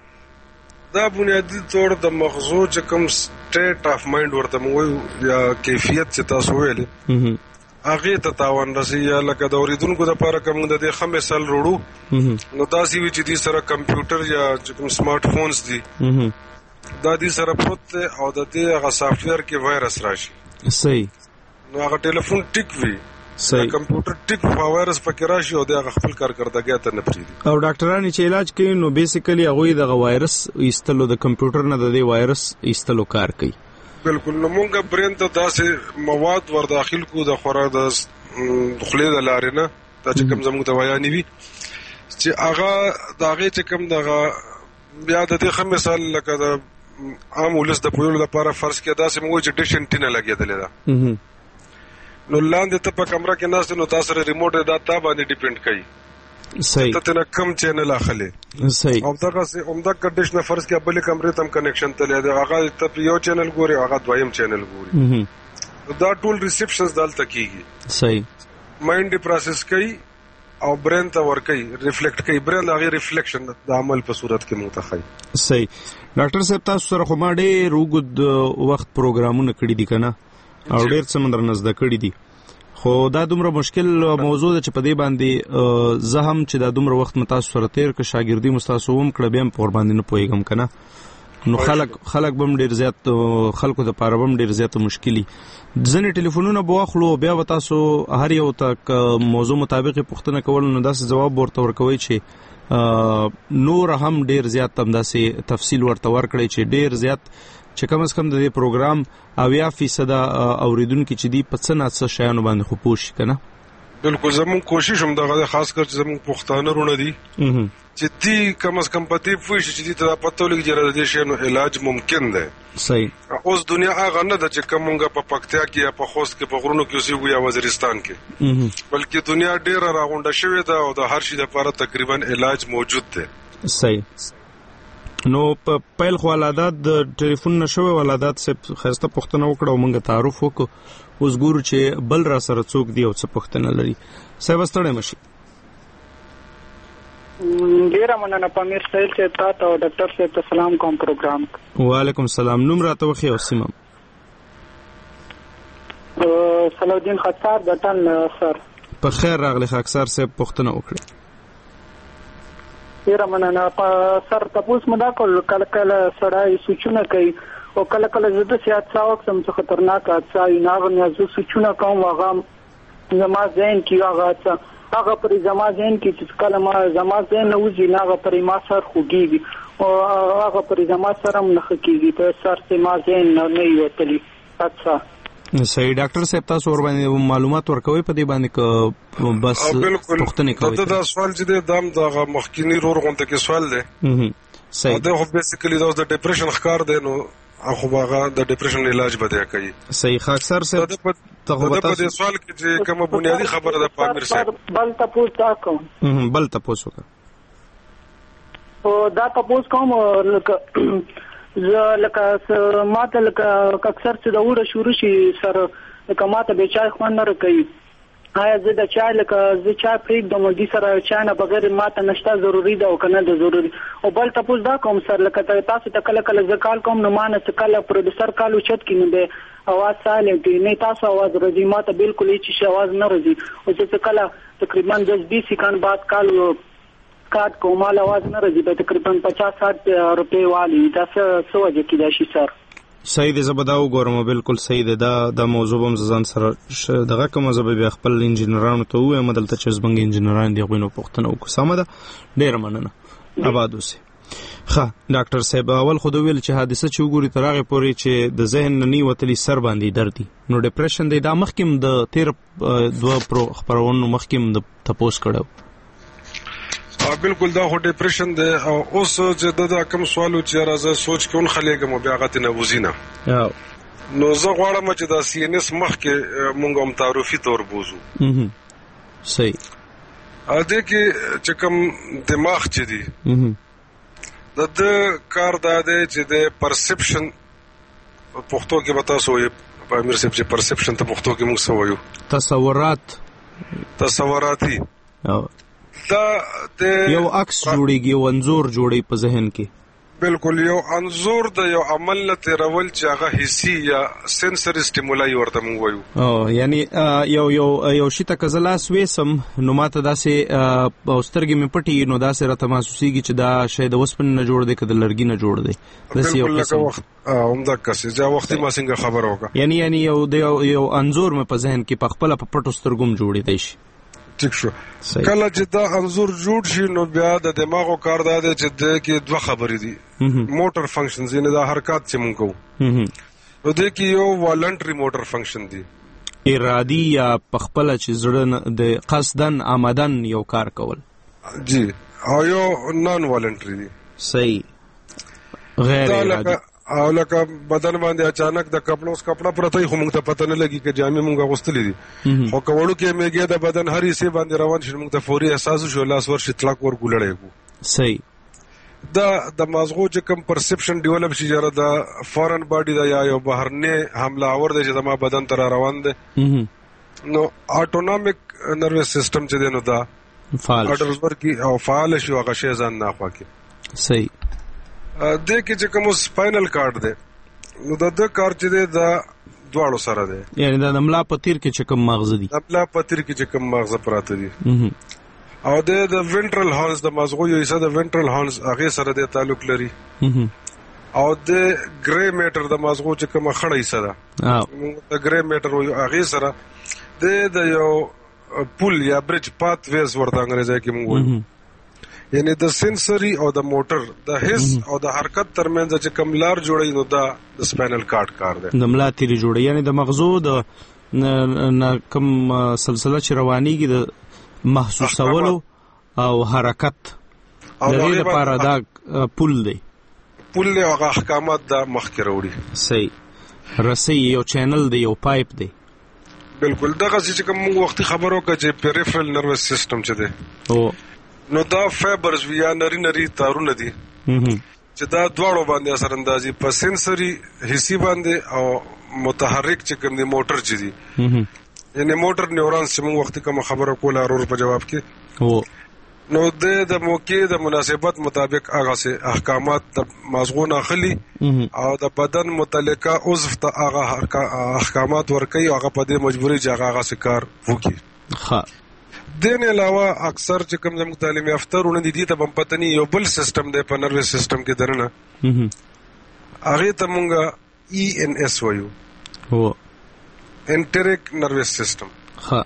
دا بنیادی طور د مغزو چې کوم سټیټ اف مایند ورته موږ یا کیفیت چې تاسو ویلې هغه ته تاوان رسي یا لکه د اوریدونکو د لپاره کوم د دې خمه سل وروړو نو دا سی وی چې دې سره کمپیوټر یا چې کوم سمارټ فونز دي دا دې سره پروت او د دې هغه سافټویر کې وایرس راشي. صحیح. نو هغه ټلیفون ټیک وي. صحیح. کمپیوټر ټیک وایرس پکې راشي او د خپل کارکردګي ته نه پریږدي. او ډاکټرانو چې علاج کوي نو بیسیکلی هغه د وایرس ایستلو د کمپیوټر نه د دې وایرس ایستلو کار کوي. بالکل. نو موږ برین ته داسې مواد ور داخل کو د خوراک د خلې د لارې نه دا چې کوم زموږ د ویانې وي چې هغه داغه چې کوم دغه بیا د دې خمه مثال لکه د عام ولس د پویلو لپاره فرض کې داسې موږ چې ډیش انټینا لګېدلې ده نو لاندې ته په کمره کې ناست نو تاسو سره ریموټ دا تا باندې ډیپند کوي. صحیح. ته نه کم چینل اخلي. صحیح. او دغه سه عمده کنډیشن فرض کې بلې کمرې تم کنیکشن ته لري هغه ته یو چینل ګوري هغه دویم چینل ګوري دا ټول ریسپشنز دالته کیږي. صحیح. مایند پروسس کوي او برین ته ور کوي ریفلیکټ کوي برین هغه ریفلیکشن د عمل په صورت کې متخی. صحیح. ډاکټر صاحب تاسو سره خو ما ډېر وګد وخت پروګرامونه کړی دي کنه او ډېر څه مندر نزد کړی دي خو دا دومره مشکل موضوع ده چې په دې باندې زه هم چې دا دومره وخت متاسو سره تیر که شاګردي مستاسو هم کړه بیا هم په ور باندې نه پوهېږم که نه نو خلک خلک به هم ډېر زیات خلکو دپاره به هم ډېر زیاته مشکلي ځینې ټلیفونونه به واخلو بیا به تاسو هر یو ته موضوع مطابق یې پوښتنه کول نو داسې ځواب ورته ورکوئ چې نور هم ډېر زیات همداسې تفصیل ورته ورکړئ چې ډېر زیات چې کم از کم د دې پروګرام اویا فیصده اوریدونکي چې دي په څه نه څه شیانو باندې خو پوه شي که نه بالکل زمونږ کوشش هم دغه خاص کر چې زمونږ پښتانه وروڼه دي چې دی کم از کم په دې پوه شي چې دې ته دا پته ولګي چې د دې شیانو علاج ممکن دی. صحیح. اوس دنیا هغه نه ده چې کوم مونږ په پکتیا کې یا په خوست کې په غرونو کې اوسېږو یا وزیرستان کې بلکې دنیا ډېره راغونډه شوې ده او د هر شي دپاره تقریبا علاج موجود دی. صحیح. نو په پیل خو ولادت د ټلیفون نشوي ولادت صاحب خسته پښتنه وکړه او موږ تعارف وکړو اوس ګورو چې بل را سره څوک دی او څه پښتنه لري. صاحب ستړی مشي. ډیره مننه پامیر سهیل صاحب تاسو او ډاکټر صاحب ته سلام کوم پروګرام. وعلیکم السلام. نوم راته وخی او سیمه. صلاح الدین خاکسار بټن سر. په خیر راغلی خاکسار صاحب پښتنه وکړه. ډیره مننه سر تاسو مدا کول کله کله سړی سوچونه کوي او کله کله زه د سیاست څاوک سم څه خطرناک حادثه نه نه زه سوچونه کوم هغه زما ذهن کې هغه هغه پر زما ذهن کې چې کله ما زما ذهن نوځي نه هغه پر ما سر خوږي او هغه پر زما سره نه خکېږي په سر سي ما ذهن نه یوتلی. اچھا صحیح. ډاکټر صاحب تاسو ور باندې معلومات ورکوي په دې باندې ک بس پښتنه کوي. دا د سوال چې د دام د مخکینی رور غونډه کې سوال دی. صحیح. دا خو بیسیکلی دا د ډیپریشن ښکار دی نو هغه هغه د ډیپریشن علاج بده کوي. صحیح. خاکسار صاحب ته په دې سوال کې چې کومه بنیادی خبره ده پامیر صاحب بل تاسو تاکو بل تاسو کا او دا تاسو کوم لکه زه لکه ماته لکه اکثر چې دا وړه شروع شي سره لکه ماته به چای خوان نه کوي آیا زه د چای لکه زه چای پرېږدم د سره چای نه بغیر ماته نشته ضروری ده او کنه ده ضروری او بل تاسو دا کوم سر لکه تاسو ته کله کله زه کال کوم نو مانه چې کله پروډوسر کالو چت کې نه به اواز سالم دی نه تاسو اواز راځي ماته بالکل هیڅ شي اواز نه راځي او چې کله تقریبا دس بیس سکند بعد کالو کارت کومال आवाज نه راځي به تقریبا پچاس ساٹھ روپے والی دا څه څه وجه کې دا شي سر. صحیح دی. زبدا وګورم بالکل صحیح دی. دا د موضوع هم ځان سره دغه کوم زبې بیا خپل انجینرانو ته وایم دلته چې زبنګ انجینران دی غوینو پښتنه وکړه. سمه ده. ډیر مننه. آباد اوسئ. ښه ډاکټر صاحب اول خو ویل چې حادثه چې وګوري تر هغه پورې چې د ذهن نه وتلی سر باندې درد دي نو ډیپریشن دی. دا مخکیم د تیر دوه پرو خبرونو مخکیم د تپوس کړو. بالکل دا هو ډیپریشن دی او اوس چې دا کوم سوالو چې راځه سوچ کوم خلګم بیا غته نه وزینه نو زه غواړم چې دا سی ان اس مخ کې مونږ هم تعارفي تور بوزو. صحیح. ا دې کې چې کوم دماغ چې دی د د کار دا دی چې د پرسپشن پښتو کې وتا سوې په امیر صاحب چې پرسپشن ته پښتو کې موږ سوایو تصورات تصوراتي او دا د یو عکس جوړیږي یو انزور جوړي په ذهن کې. بالکل یو انزور د یو عمل له تیرول چې هغه حسي یا سنسوري سټیمولای ورته مونږ وایو. او یعنی یو یو یو شی ته کزلاس وېسم نو ماته داسې اوسترګې مې پټي نو داسې راته محسوسيږي چې دا شی د وسپن نه جوړ دی که د لرګي نه جوړ دی. داسې یو قسم عمده کسي ځا وختي ما څنګه خبر وکړه یعنی یعنی یو د یو انزور مې په ذهن کې په خپل په پټو سترګوم جوړی دی شي. ٹھیک شو. کله چې دا انزور جوړ شي نو بیا د دماغو کار دا دی چې د کې دوه خبرې دي موټر فنکشنز یعنی دا حرکت چې مونږ کوو نو د کې یو والنټري موټر فنکشن دي ارادي یا پخپل چې زړه د قصدن آمدن یو کار کول. جی او یو نان والنټري دي. صحیح. غیر ارادي او لکه بدن باندې اچانک د کپړو اس کپڑا پرته خو موږ ته پته نه لګي چې جامې موږ غوستلې دي خو کوړو کې میګه د بدن هر حصے باندې روان شي موږ ته فوري احساس شو لاس ور شتلاک ور ګولړې. صحیح. دا د مازغو چې کوم پرسپشن ډیولپ شي جره د فورن باډي دا یا یو بهرنه حمله اور دی چې د بدن تر روان دي نو اټونومیک نروس سیستم چې دی نو دا فعال اډرز ورکی او فعال شي هغه شی ځان نه خوا کې. صحیح. د کې چې کوم سپاینل کارډ دی نو د د کار چې دی دا دواړو سره دی. یعنی د ملا په تیر کې چې کوم مغز دي د ملا په تیر کې چې کوم مغز پراته دي او د د وینټرل هارنز د مغزو یو حصہ د وینټرل هارنز هغه سره د تعلق لري او د ګری میټر د مغزو چې کوم خړې حصہ ده د ګری میټر یو هغه سره د د یو پول یا برج پات ویز ورته انګریزي کې موږ وایو. یعنی د سنسوري او د موټر د حس او د حرکت ترمنځ چې کوم لار جوړي نو دا د سپاینل کارډ کار دی. د ملا تیری جوړي یعنی د مغزو د کوم سلسله چې روانيږي د محسوسولو او حرکت د دې لپاره دا پول دی. پول له هغه احکامات د مخکې وروړي. صحیح. رسي یو چینل دی یو پایپ دی. بالکل دغه چې کوم وختي خبرو کې چې پیریفرل نروس سیستم چې دی او نو دا فایبرز یا نری نری تارونه دي چې دا دواړو باندې اثر اندازي په سنسوري حسي باندې او متحرک چې کوم دی موټر چې دي یعنی موټر نیورونز چې موږ وخت کوم خبره کوله ورور په جواب کې او نو د د موقع د مناسبت مطابق هغه سه احکامات د مازغون اخلي او د بدن متعلقه عضو ته هغه احکامات ورکي او هغه په دې مجبوري چې هغه سه کار وکړي. ها دین علاوه اکثر چې کوم زموږ تعلیم یافته ورونه دي ته هم پته نه یو بل سیستم دی په نروس سیستم کې درنه هغه ته مونږه ای ان اس وایو هو انټریک نروس سیستم. ها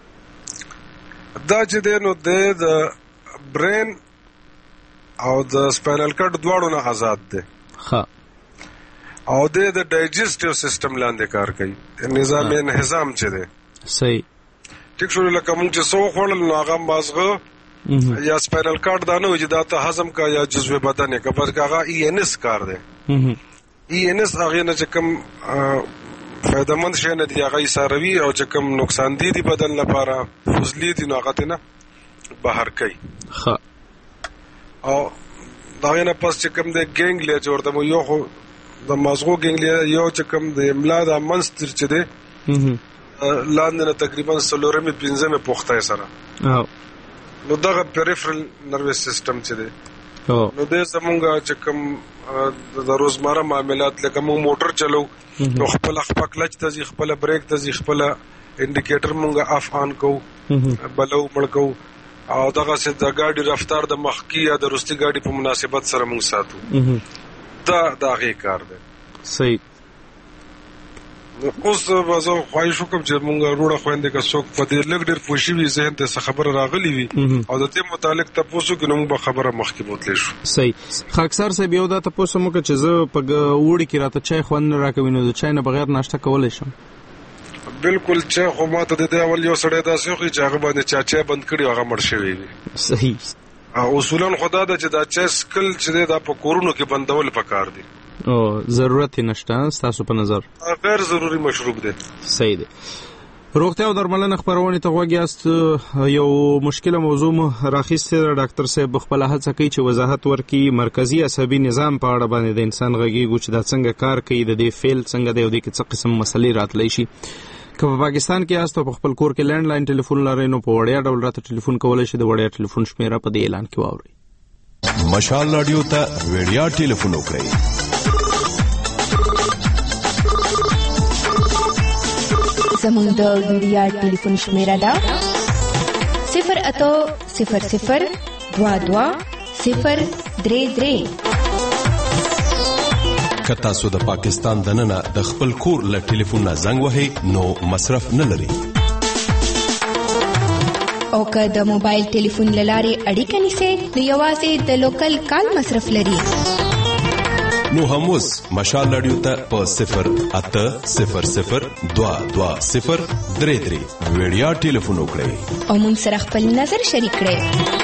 دا چې دی نو د برین او د سپاینل کارډ دواړو نه آزاد دی. ها او د ډایجسټیو سیستم لاندې کار کوي. نظام انهضام چې دی صحیح ټیک شو لکه مونږ چې سو خوړل نو هغه مازغه یا سپاینل کارډ دا نه وي چې دا ته هضم کا یا جزو بدن کې بس هغه ای ان اس کار دی. ای ان اس هغه نه چې کوم فائدمند شي نه دی هغه ساروي او چې کوم نقصان دي دی بدن لپاره فضلی دي نو هغه نه بهر کوي. ها او دا نه پس چې کوم د ګنګلیا جوړ د یو خو د مازغو ګنګلیا یو چې کوم د املا د منستر چې دی لاندې تقریبا سلورمه پنځمه پوښتای سره نو دغه پیریفرل نروس سیستم چې دی نو د زمونږه چې کوم د روزمره معاملات لکه موږ موټر چلو نو خپل خپل کلچ ته ځي خپل بریک ته ځي خپل انډیکیټر مونږه اف آن کو بلو مړکو او دغه څه د ګاډي رفتار د مخکې یا د رستي ګاډي په مناسبت سره مونږ ساتو. دا دا غي کار دی. صحیح. اوس بازو خواهش وکم چې مونږ وروړه خويندې که څوک په دې لګ ډېر پوښي وي ذهن ته څه خبره راغلی وي او د دې متعلق تاسو کې نو به خبره مخکې بوتلی شو. صحیح. خاکسار صاحب یو دا تاسو مو چې زه په وړي کې راته چای خوند راکوي نو د چای نه بغیر ناشته کولای شم. بالکل چا خو ماته د دې اول یو سړی داسې خو چې هغه باندې چا چای بند کړي هغه مړ شوی وي. صحیح. او اصولا خدا د چې دا چای سکل چې دا په کورونو کې بندول پکار دي او ضرورت نشته تاسو په نظر غیر ضروری مشروب دی. صحیح دی. روغتیا او درملنه خبرونه ته وګیاست. یو مشکله موضوع راخیسته ډاکټر صاحب خپل هڅه کوي چې وضاحت ورکړي مرکزی عصبي نظام په اړه باندې د انسان غږیږي چې دا څنګه کار کوي د دې فیل څنګه دی او د څه قسم مسلې راتلی شي. که په پاکستان کې یاست په خپل کور کې لینډ لاین ټلیفون لرئ نو په وړیا ډول راته ټلیفون کولای شئ. د وړیا ټلیفون شمیره په دې اعلان کې واورئ. مشال رادیو ته وړیا ټلیفون وکړئ. زموږ د ویډیا ټلیفون شمیره ده صفر اتو صفر صفر دوا دوا صفر درې درې. که تاسو د پاکستان دننه د خپل کور له ټلیفون نه زنګ وهئ نو مصرف نه لري. او که د موبایل ټلیفون له لارې اړیکه نیسئ نو یوازې د لوکل کال مصرف لري. نو هم اوس مشال رادیو ته په صفر اته صفر صفر دوا دوا صفر درې درې ویډیا ټلیفون وکړئ او موږ سره خپل نظر شریک کړئ.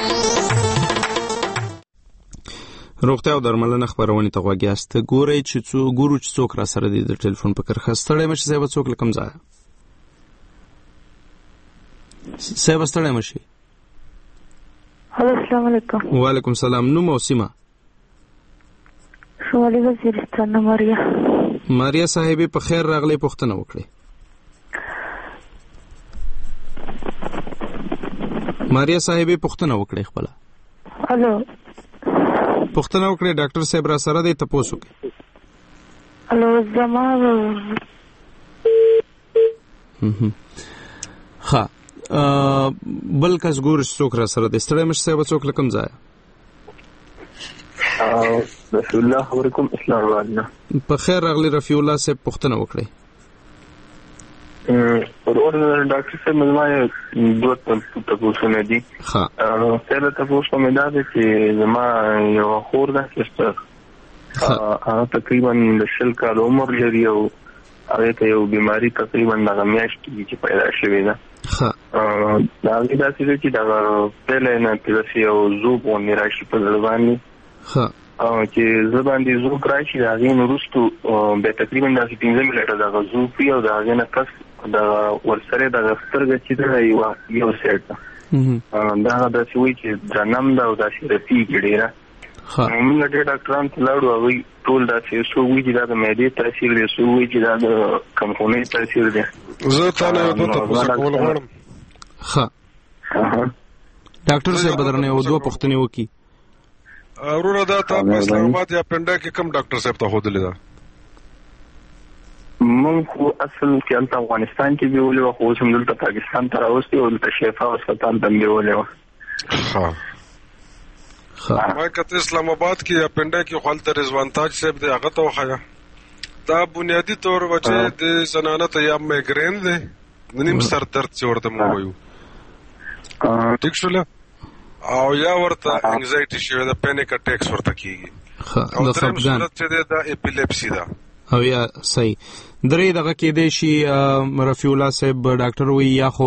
روغتیا او درملنه خبرونه ته وګیاست. ګورئ چې څو ګورو چې څوک را سره دی د ټلیفون په کرخه ستړی مشه صاحب څوک لکم ځای صاحب ستړی مشه. هلو السلام علیکم. وعلیکم السلام. نو موسیما شمالي وزیرستان ماریا. ماریا صاحب په خیر راغلی پوښتنه وکړي. ماریا صاحب پوښتنه وکړي خپل. هلو پوښتنه وکړي ډاکټر صاحب را سره دی تاسو کې. هلو زما ها بل کس ګور څوک را سره د ستړي مش صاحب څوک لکم ځای رفیع الله خبرکم اسلام الله په خیر راغلی رفیع الله صاحب پوښتنه وکړئ. ورور ډاکټر صاحب مزمای دوه تاسو نه دي. ها سره تاسو مې دا دي چې زما یو خور ده چې هغه تقریبا د شل کال عمر لري او هغه ته یو بیماری تقریبا د غمیاش کې چې پیدا شوې ده. ها دا داسې چې دا پهله نه تاسو یو زوب ونی راشي په ځواني. ها چې زبان دي زوب راشي دا غي نورستو به تقریبا د پنځه ملټه دا زوب یو دا غي نه کس دا ورسره دا سترګې چې دا یو یو سیټ دا دا چې وی چې جنم دا او دا شرفي ګډیره. ها موږ د ډاکټرانو ته لاړو او ټول دا چې سو وی چې دا د معدې تاثیر دی سو وی چې دا د کمخونې تاثیر دی. زه تا نه یو ته کول غواړم. ها ډاکټر صاحب بدرنه یو دوه پوښتنې وکي. اورونه دا تا په اسلام آباد یا پنډا کې کوم ډاکټر صاحب ته هودلې ده؟ مونږ خو اصل کې انت افغانستان کې ویولې او خو سم دلته پاکستان ته راوستي او دلته شفا هسپتال ته ویولې و. ها ما کته اسلام آباد کې یا پنډا کې خپل ته رضوان تاج صاحب دی هغه ته وخایا. دا بنیادی طور وجه د زنانه ته یا میګرین دی نیم سر درد چې ورته مو وایو ټیک شول او یا ورته انګزایټي شوی دا پینیک اٹیکس ورته کیږي او دریم صورت چې دا اپیلیپسي ده او یا صحیح درې دغه کې دی شي رفیع الله صاحب ډاکټر وی یا خو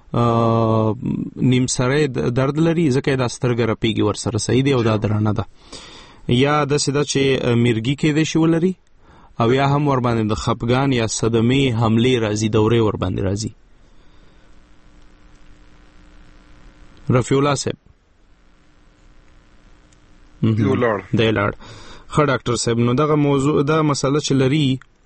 نیم سره درد لري ځکه دا سترګې رپیږي ور سره صحیح دی او دا درانه ده یا د سیده چې مرګي کې دی شي ولري او یا هم ور باندې د خپګان یا صدمه حمله راځي دورې ور باندې راځي. رفیع الله صاحب یو لړ دی لړ خا ډاکټر صاحب نو دغه موضوع دا مسله چې لري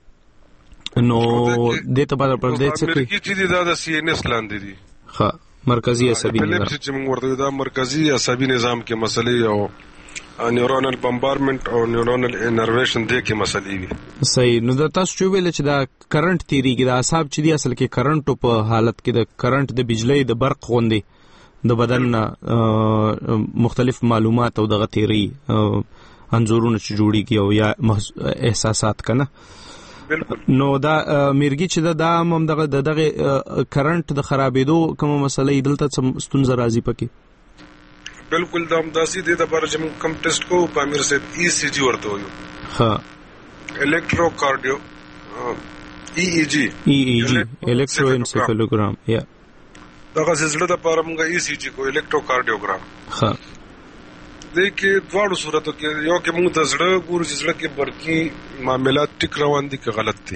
نو د ته په پر دې چې مرګي چې دا د سی ان اس لاندې دي. ها مرکزی عصبي نظام چې موږ ورته دا مرکزی عصبي نظام کې مسلې او نیورونل بمبارمنت او نیورونل انرویشن دې کې مسلې وي. صحیح نو دا تاسو چې ویل چې دا کرنٹ تیریږي دا اعصاب چې دی اصل کې کرنٹ په حالت کې د کرنٹ د بجلی د برق غوندي د بدن مختلف معلومات او دغه تیری انځورونه چې جوړیږي او یا احساسات کنه. نو دا مرګي چې دا هم دغه دغه کرنٹ د خرابېدو کوم مسلې دلته ستونزه راځي پکې. بالکل دا همداسې دي د بار چې کوم ټیسټ کو په امیر صاحب ای سی جی ورته وایو. ها الکتروکارډیو ای ای جی ای ای جی الکتروانسفالوګرام یا دغه زړه د بار موږ ای سی جی کو الکتروکارډیوګرام. ها دغه دواړو صورتو کې یو کې موږ د زړه ګورو چې زړه کې برقي معاملات ټیک روان دي که غلط دي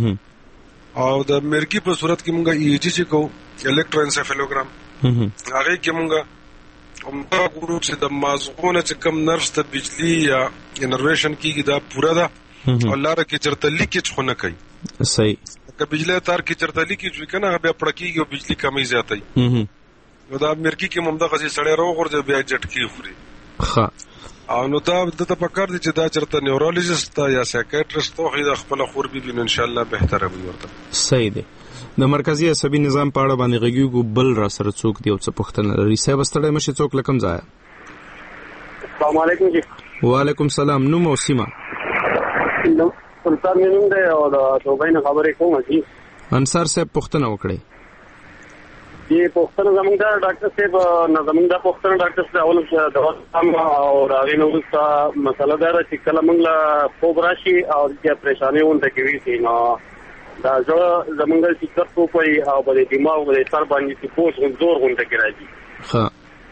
او د مرګي په صورت کې موږ ای جی چې کو الکتروانسفالوګرام هغه کې موږ هم دا ګورو چې د مازغونه چې کم نرس ته بجلی یا انرویشن کیږي دا پورا ده او لاره کې چرته لیکیج خو نه کوي. صحیح که بجلی تار کې چرته لیکیج وي کنه بیا پړکیږي او بجلی کمی زیاتای نو دا مرګي کې موږ دغه سړی راو غورځي بیا جټکی خوري. ها او نو دا د ته پکار دي چې دا چرته نیورولوژیست یا سایکیاټریست او خې د خپل خور بي بي ان شاء الله بهتره وي ورته. صحیح دی. د مرکزی عصبي نظام په اړه باندې غږیږو بل را سره څوک دی او څه پوښتنه لري صاحب ستړی مشه څوک لکم ځای. السلام علیکم جی. وعلیکم السلام نو موسیما نو انصار نوم دی او دا دوبای نه خبرې کوم جی. انصار صاحب پوښتنه وکړئ. یہ پوښتنه زموږ دا ډاکټر صاحب نه زموږ دا پوښتنه ډاکټر صاحب اول چې دوا او راغی نو څه مسله دا چې کله موږ لا خوب راشي او چې پریشانی ونده کوي نو دا زه زمونږ چې څه کوی او په دماغ باندې سر باندې چې پوس زور غونډه کې راځي. ها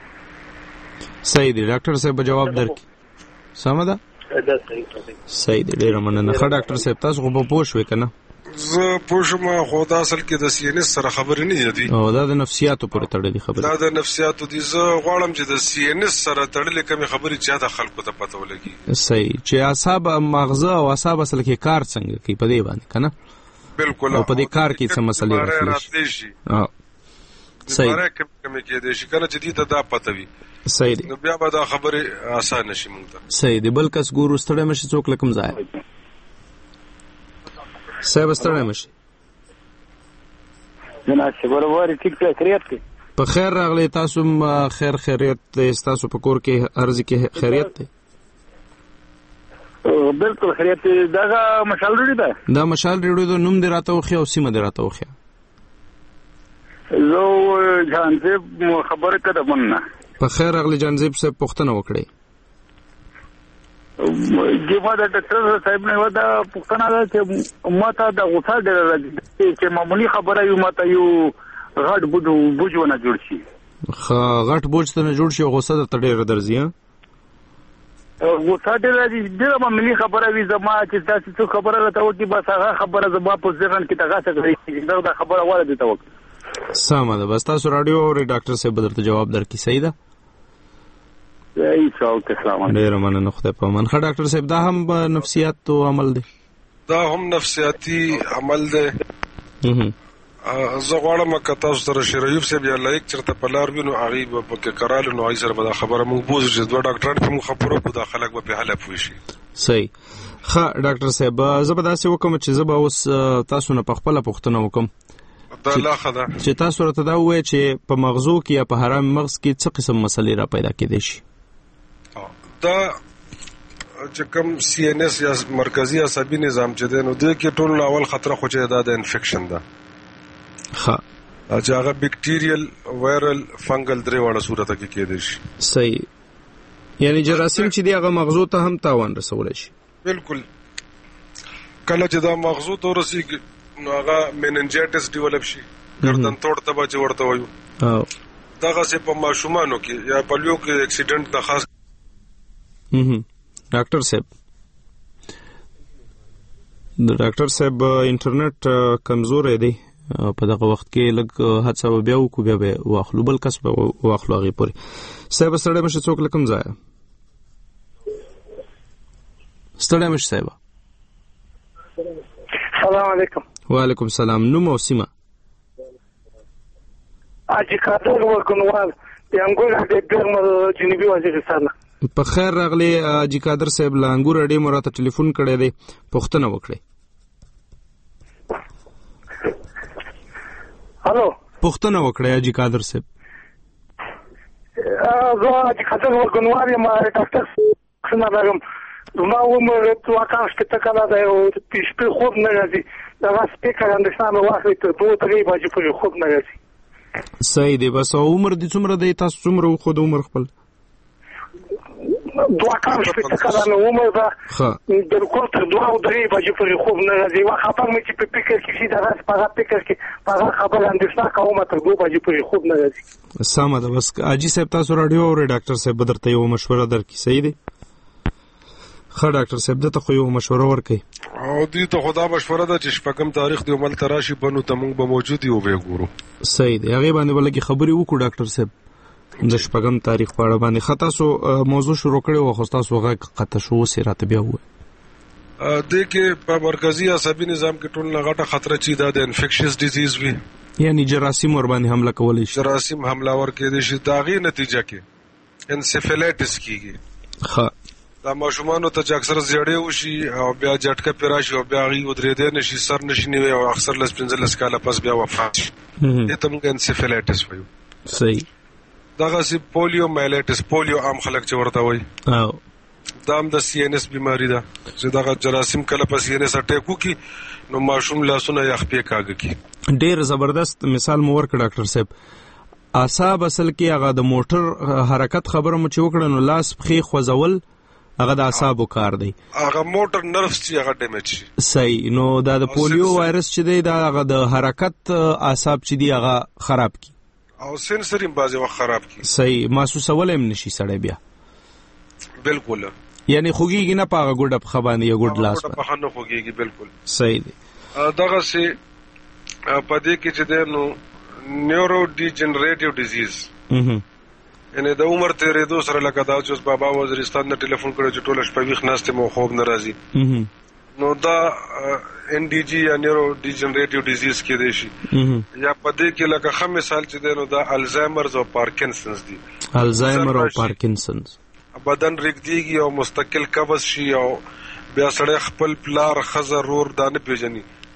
صحیح دی ډاکټر صاحب جواب درکې سم ده. صحیح دی ډیر مننه. ښه ډاکټر صاحب تاسو خو په پوه شوئ کنه. زه پوه شوم خو دا اصل کې د سی ان اس سره خبرې نه دي او دا د نفسیاتو پورې تړلې خبرې دا د نفسیاتو دي. زه غواړم چې د سی ان اس سره تړلې کومې خبرې چې دا خلکو ته پته ولګي. صحیح چې اعصاب مغزه او اعصاب اصل کې کار څنګه کوي په دې باندې کنه. بالکل او په دې کار کې څه مسلې راځي شي. ها صحیح مبارک کومې کې دي شي کنه چې دې ته دا پته وي. صحیح دی. نو بیا به دا خبره آسان شي مونږ ته. صحیح دی. بل کس ګورو ستړی مشه څوک لکم ځای. صاحب ستړی مشه جناب شبرور ټیک ته خیریت دی په خیر راغلی تاسو خیر خیریت تاسو په کور کې ارزي کې خیریت دی بالکل خیریت دی دا مشال ډوډۍ ده دا مشال ډوډۍ د نوم دی راته وخی او سیمه دی راته وخی زه جانزیب خبره کړم نه په خیر راغلی جانزیب صاحب پوښتنه وکړئ جما د ډاکټر صاحب نه ودا پوښتنه ده چې ماته د غوسه ډېره راځي چې معمولی خبره یو ماته یو غټ بوجو بوجو نه جوړ شي خا غټ بوج ته نه جوړ شي غوسه د ډېره درځي غوسه ډېره راځي ډېره معمولی خبره وي زما چې تاسو څه خبره راته وکړي بس هغه خبره زما په ذهن کې تاسو کوي دا خبره وره دي ته وکړه سمه ده بس تاسو رادیو او ډاکټر صاحب درته جواب درکې صحیح ده ډېر مننه خدای په امان. ښه ډاکټر صاحب دا هم نفسیات او عمل دی دا هم نفسیاتي عمل دی زه غواړم که تاسو سره شیر ایوب صاحب یا لایق چېرته په لار وي نو هغې به پکې کرالو نو هغې سره به دا خبره موږ بوځو چې دوه ډاکټران پې موږ خبرو کړو دا خلک به پې حله پوه شي صحیح. ښه ډاکټر صاحب زه به داسې وکړم چې زه به اوس تاسو نه په خپله پوښتنه وکړم دا لا ښه ده چې تاسو راته دا ووایئ چې په مغزو کې یا په حرام مغز کې څه قسم مسلې را پیدا کېدی شي دا چې کوم سی ان اس یا مرکزی عصبي نظام چې دی نو دې کې ټول اول خطر خو چې دا د انفیکشن ده ښه چې هغه بیکټیریل وایرل فنګل درې واړه صورت کې کېدی شي صحیح یعنی جراثیم چې دی هغه مغزو ته هم تاوان رسولی شي بالکل کله چې دا مغزو ته ورسېږي نو هغه میننجایټس ډیولپ شي ګردن توړ ته به چې ورته وایو دغسې په ماشومانو کې یا په لویو کې اکسیډنټ د خاص ډاکټر صاحب د ډاکټر صاحب انټرنیټ کمزور دی په دغه وخت کې لږ هڅه بیا وکړو بیا به واخلو بل کس به واخلو هغې پورې صاحب ستړی مشه څوک له کوم ځایه ستړی مشه صاحب سلام علیکم وعلیکم السلام نوم او سیمه حاجي قادر ورکونوال د انګور د ګرمه جنوبي وزیرستان په خیر راغلی حاجي قادر صاحب له انګور اډې مو راته ټلیفون کړی دی پوښتنه وکړئ هلو پوښتنه وکړئ حاجي قادر صاحب زه حاجي قادر ورکونوال یم ډاکټر څنګه لرم زما عمر دوه کال شپېته کاله دی او شپې خوب نه راځي دغه سپیکر اندېښنه مې واخلې تر دوه درې بجې پورې خوب نه راځي صحیح دی بس عمر دې څومره دی تاسو څومره وخود عمر خپل دوه کال شپېته کاله مې عمر ده بالکل تر دوه او درې بجې پورې خوب نه راځي یوه خبر مې چې په فکر کې شي دغسې په هغه فکر کې په هغه خبر اندېښنه کوم تر دوه بجې پورې خوب نه راځي سمه ده بس حاجي صاحب تاسو راډیو اورئ ډاکټر صاحب به درته یوه مشوره درکړي صحیح دی ښه ډاکټر صاحب دته خو یوه مشوره ورکړئ او دې ته خو دا مشوره ده چې شپږم تاریخ دې عمل ته راشي بنو ته موږ به موجود یو به ګورو صحیح دی هغې باندې به لږې خبرې وکړو ډاکټر صاحب د شپږم تاریخ په اړه باندې ښه تاسو موضوع شروع کړې وه خو ستاسو غږ قطع شو اوس یې راته بیا ووایئ دې کې په مرکزي عصبي نظام کې ټول نه غټه خطره چې دا د انفیکشس ډیزیز وي یعنی جراثیم ور باندې حمله کولی شي جراثیم حمله ور کېدی شي د هغې نتیجه کې انسیفلیټس کېږي ښه دا ماشومانو ته چې اکثر زیړې وشي او بیا جټکه پې راشي او بیا هغې ودرېدی نه شي سر نه شي نیوی او اکثر لس پنځلس کاله پس بیا وفات شي دې ته موږ انسیفلیټس وایو صحیح دغسې پولیو مایلیټس پولیو عام خلک چې ورته وایي دا هم د سی ان اس بیماري ده چې دغه جراثیم کله په سی ان اس اټیک وکړي نو ماشوم لاسونه یا خپې کاږه کړي ډېر زبردست مثال مو ورکړ ډاکټر صاحب اعصاب اصل کې هغه د موټر حرکت خبره مو چې وکړه نو لاس پښې خوځول هغه د اعصابو کار دی هغه موټر نروس چې هغه ډیمیج شي صحیح نو دا د پولیو وایرس چې دی دا هغه د حرکت اعصاب چې دی هغه خراب کی او سنسر هم بعضې وخت خراب کی صحیح محسوسولی هم نشي سړی بیا بالکل یعنی خوږیږي نه په هغه ګوډه پښه باندې یا ګوډ لاس باندې پښه نه خوږیږي بالکل صحیح دی دغسې په دې کې چې دی نو نیورو ډیجنریټیو ډیزیز یعنې د عمر تېرېدو سره لکه دا چې اوس بابا وزیرستان نه ټلیفون کړی چې ټوله شپه ویښ ناست یم او خوب نه راځي نو دا ان ډي جي یا نیورو ډیجنریټیو ډیزیز کېدی شي یا په دې کې لکه ښه مثال چې دی نو دا الزایمرز او پارکنسنز دي الزایمر او پارکنسنز بدن رږدېږي او مستقل قبض شي او بیا سړی خپل پلار ښځه رور دا نه پېژني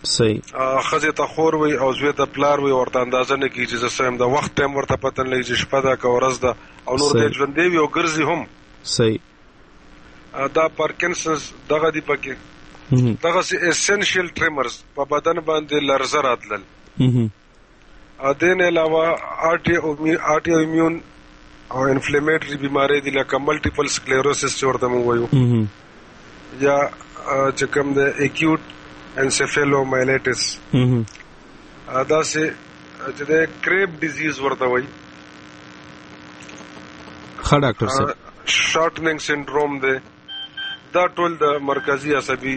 صحیح خزه ته خور وي او زوی ته پلار وي ورته اندازه نه کیږي چې زسم د وخت ټایم ورته پته نه لګي چې شپه ده که ورځ ده او نور د ژوند دی او ګرځي هم. صحیح. دا پارکینسنز دغه دی پکې دغه سي اسنشل ټریمرز په بدن باندې لرزه راتلل. ا دې نه علاوه آرټي ایمیون او انفلیمیټری بیماری دي لکه ملټیپل سکلیروسس چې ورته موږ وایو یا چې کوم د اکیوټ انسیفالومایلیټس دا سي چې د کریب ډیزیز ورته وایي. ښه ډاکټر صاحب شارټنینګ سنډروم دی. دا ټول د مرکزی عصبي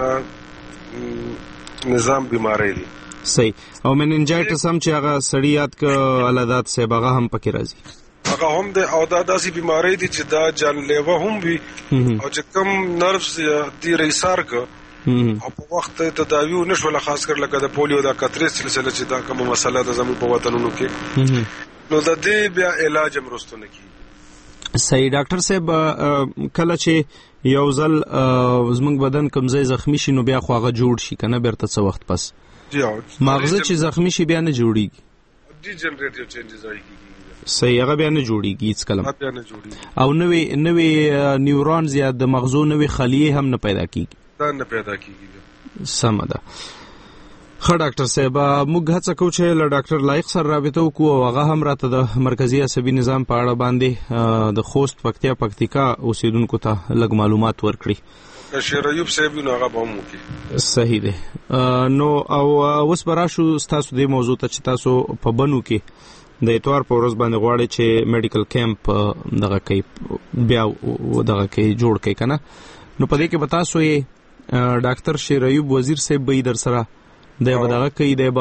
نظام بیماری دي. صحیح. او مننجایټس هم چې هغه سړی یاد ک علادات صاحب هغه هم پکې راځي. هغه هم د او دا داسې بیماری دي چې دا جانلیوا هم وي او چې کوم نروس دی ریسار ک او په وخت تداوی نشول خاص کر لکه د پولیو دا کترې سلسله چې دا کومه مسله ده زموږ په وطنونو کې نو د دې بیا علاج هم رستو نه کیږي. صحیح. ډاکټر صاحب کله چې یو ځل زموږ بدن کمزې زخمی شي نو بیا خو هغه جوړ شي کنه بیرته څه وخت پس مغزه چې زخمی شي بیا نه جوړیږي. ډي جنریټیو چینجز راځي. صحیح. هغه بیا نه جوړیږي هیڅ کلم او نوې نوې نیورونز یا د مغزو نوې خلیې هم نه پیدا کیږي. دا نه پیدا کیږي. سم ده. ښه ډاکټر صاحب موږ هڅه کوو چې له ډاکټر لایق سره رابطه وکړو او هغه هم راته د مرکزی عصبي نظام په اړه باندې د خوست پکتیا پکتیکا اوسیدونکو ته لږ معلومات ورکړي. شیر ایوب صاحب نو هغه به مو کې. صحیح ده. نو او اوس براشو تاسو د موضوع ته چې تاسو په بنو کې د اتوار په ورځ باندې غواړي چې میډیکل کیمپ دغه کوي بیا دغه کوي جوړ کوي کنه نو په دې کې بتا سو یې ډاکټر شیر ایوب وزیر صاحب به در سره د بداغه کوي د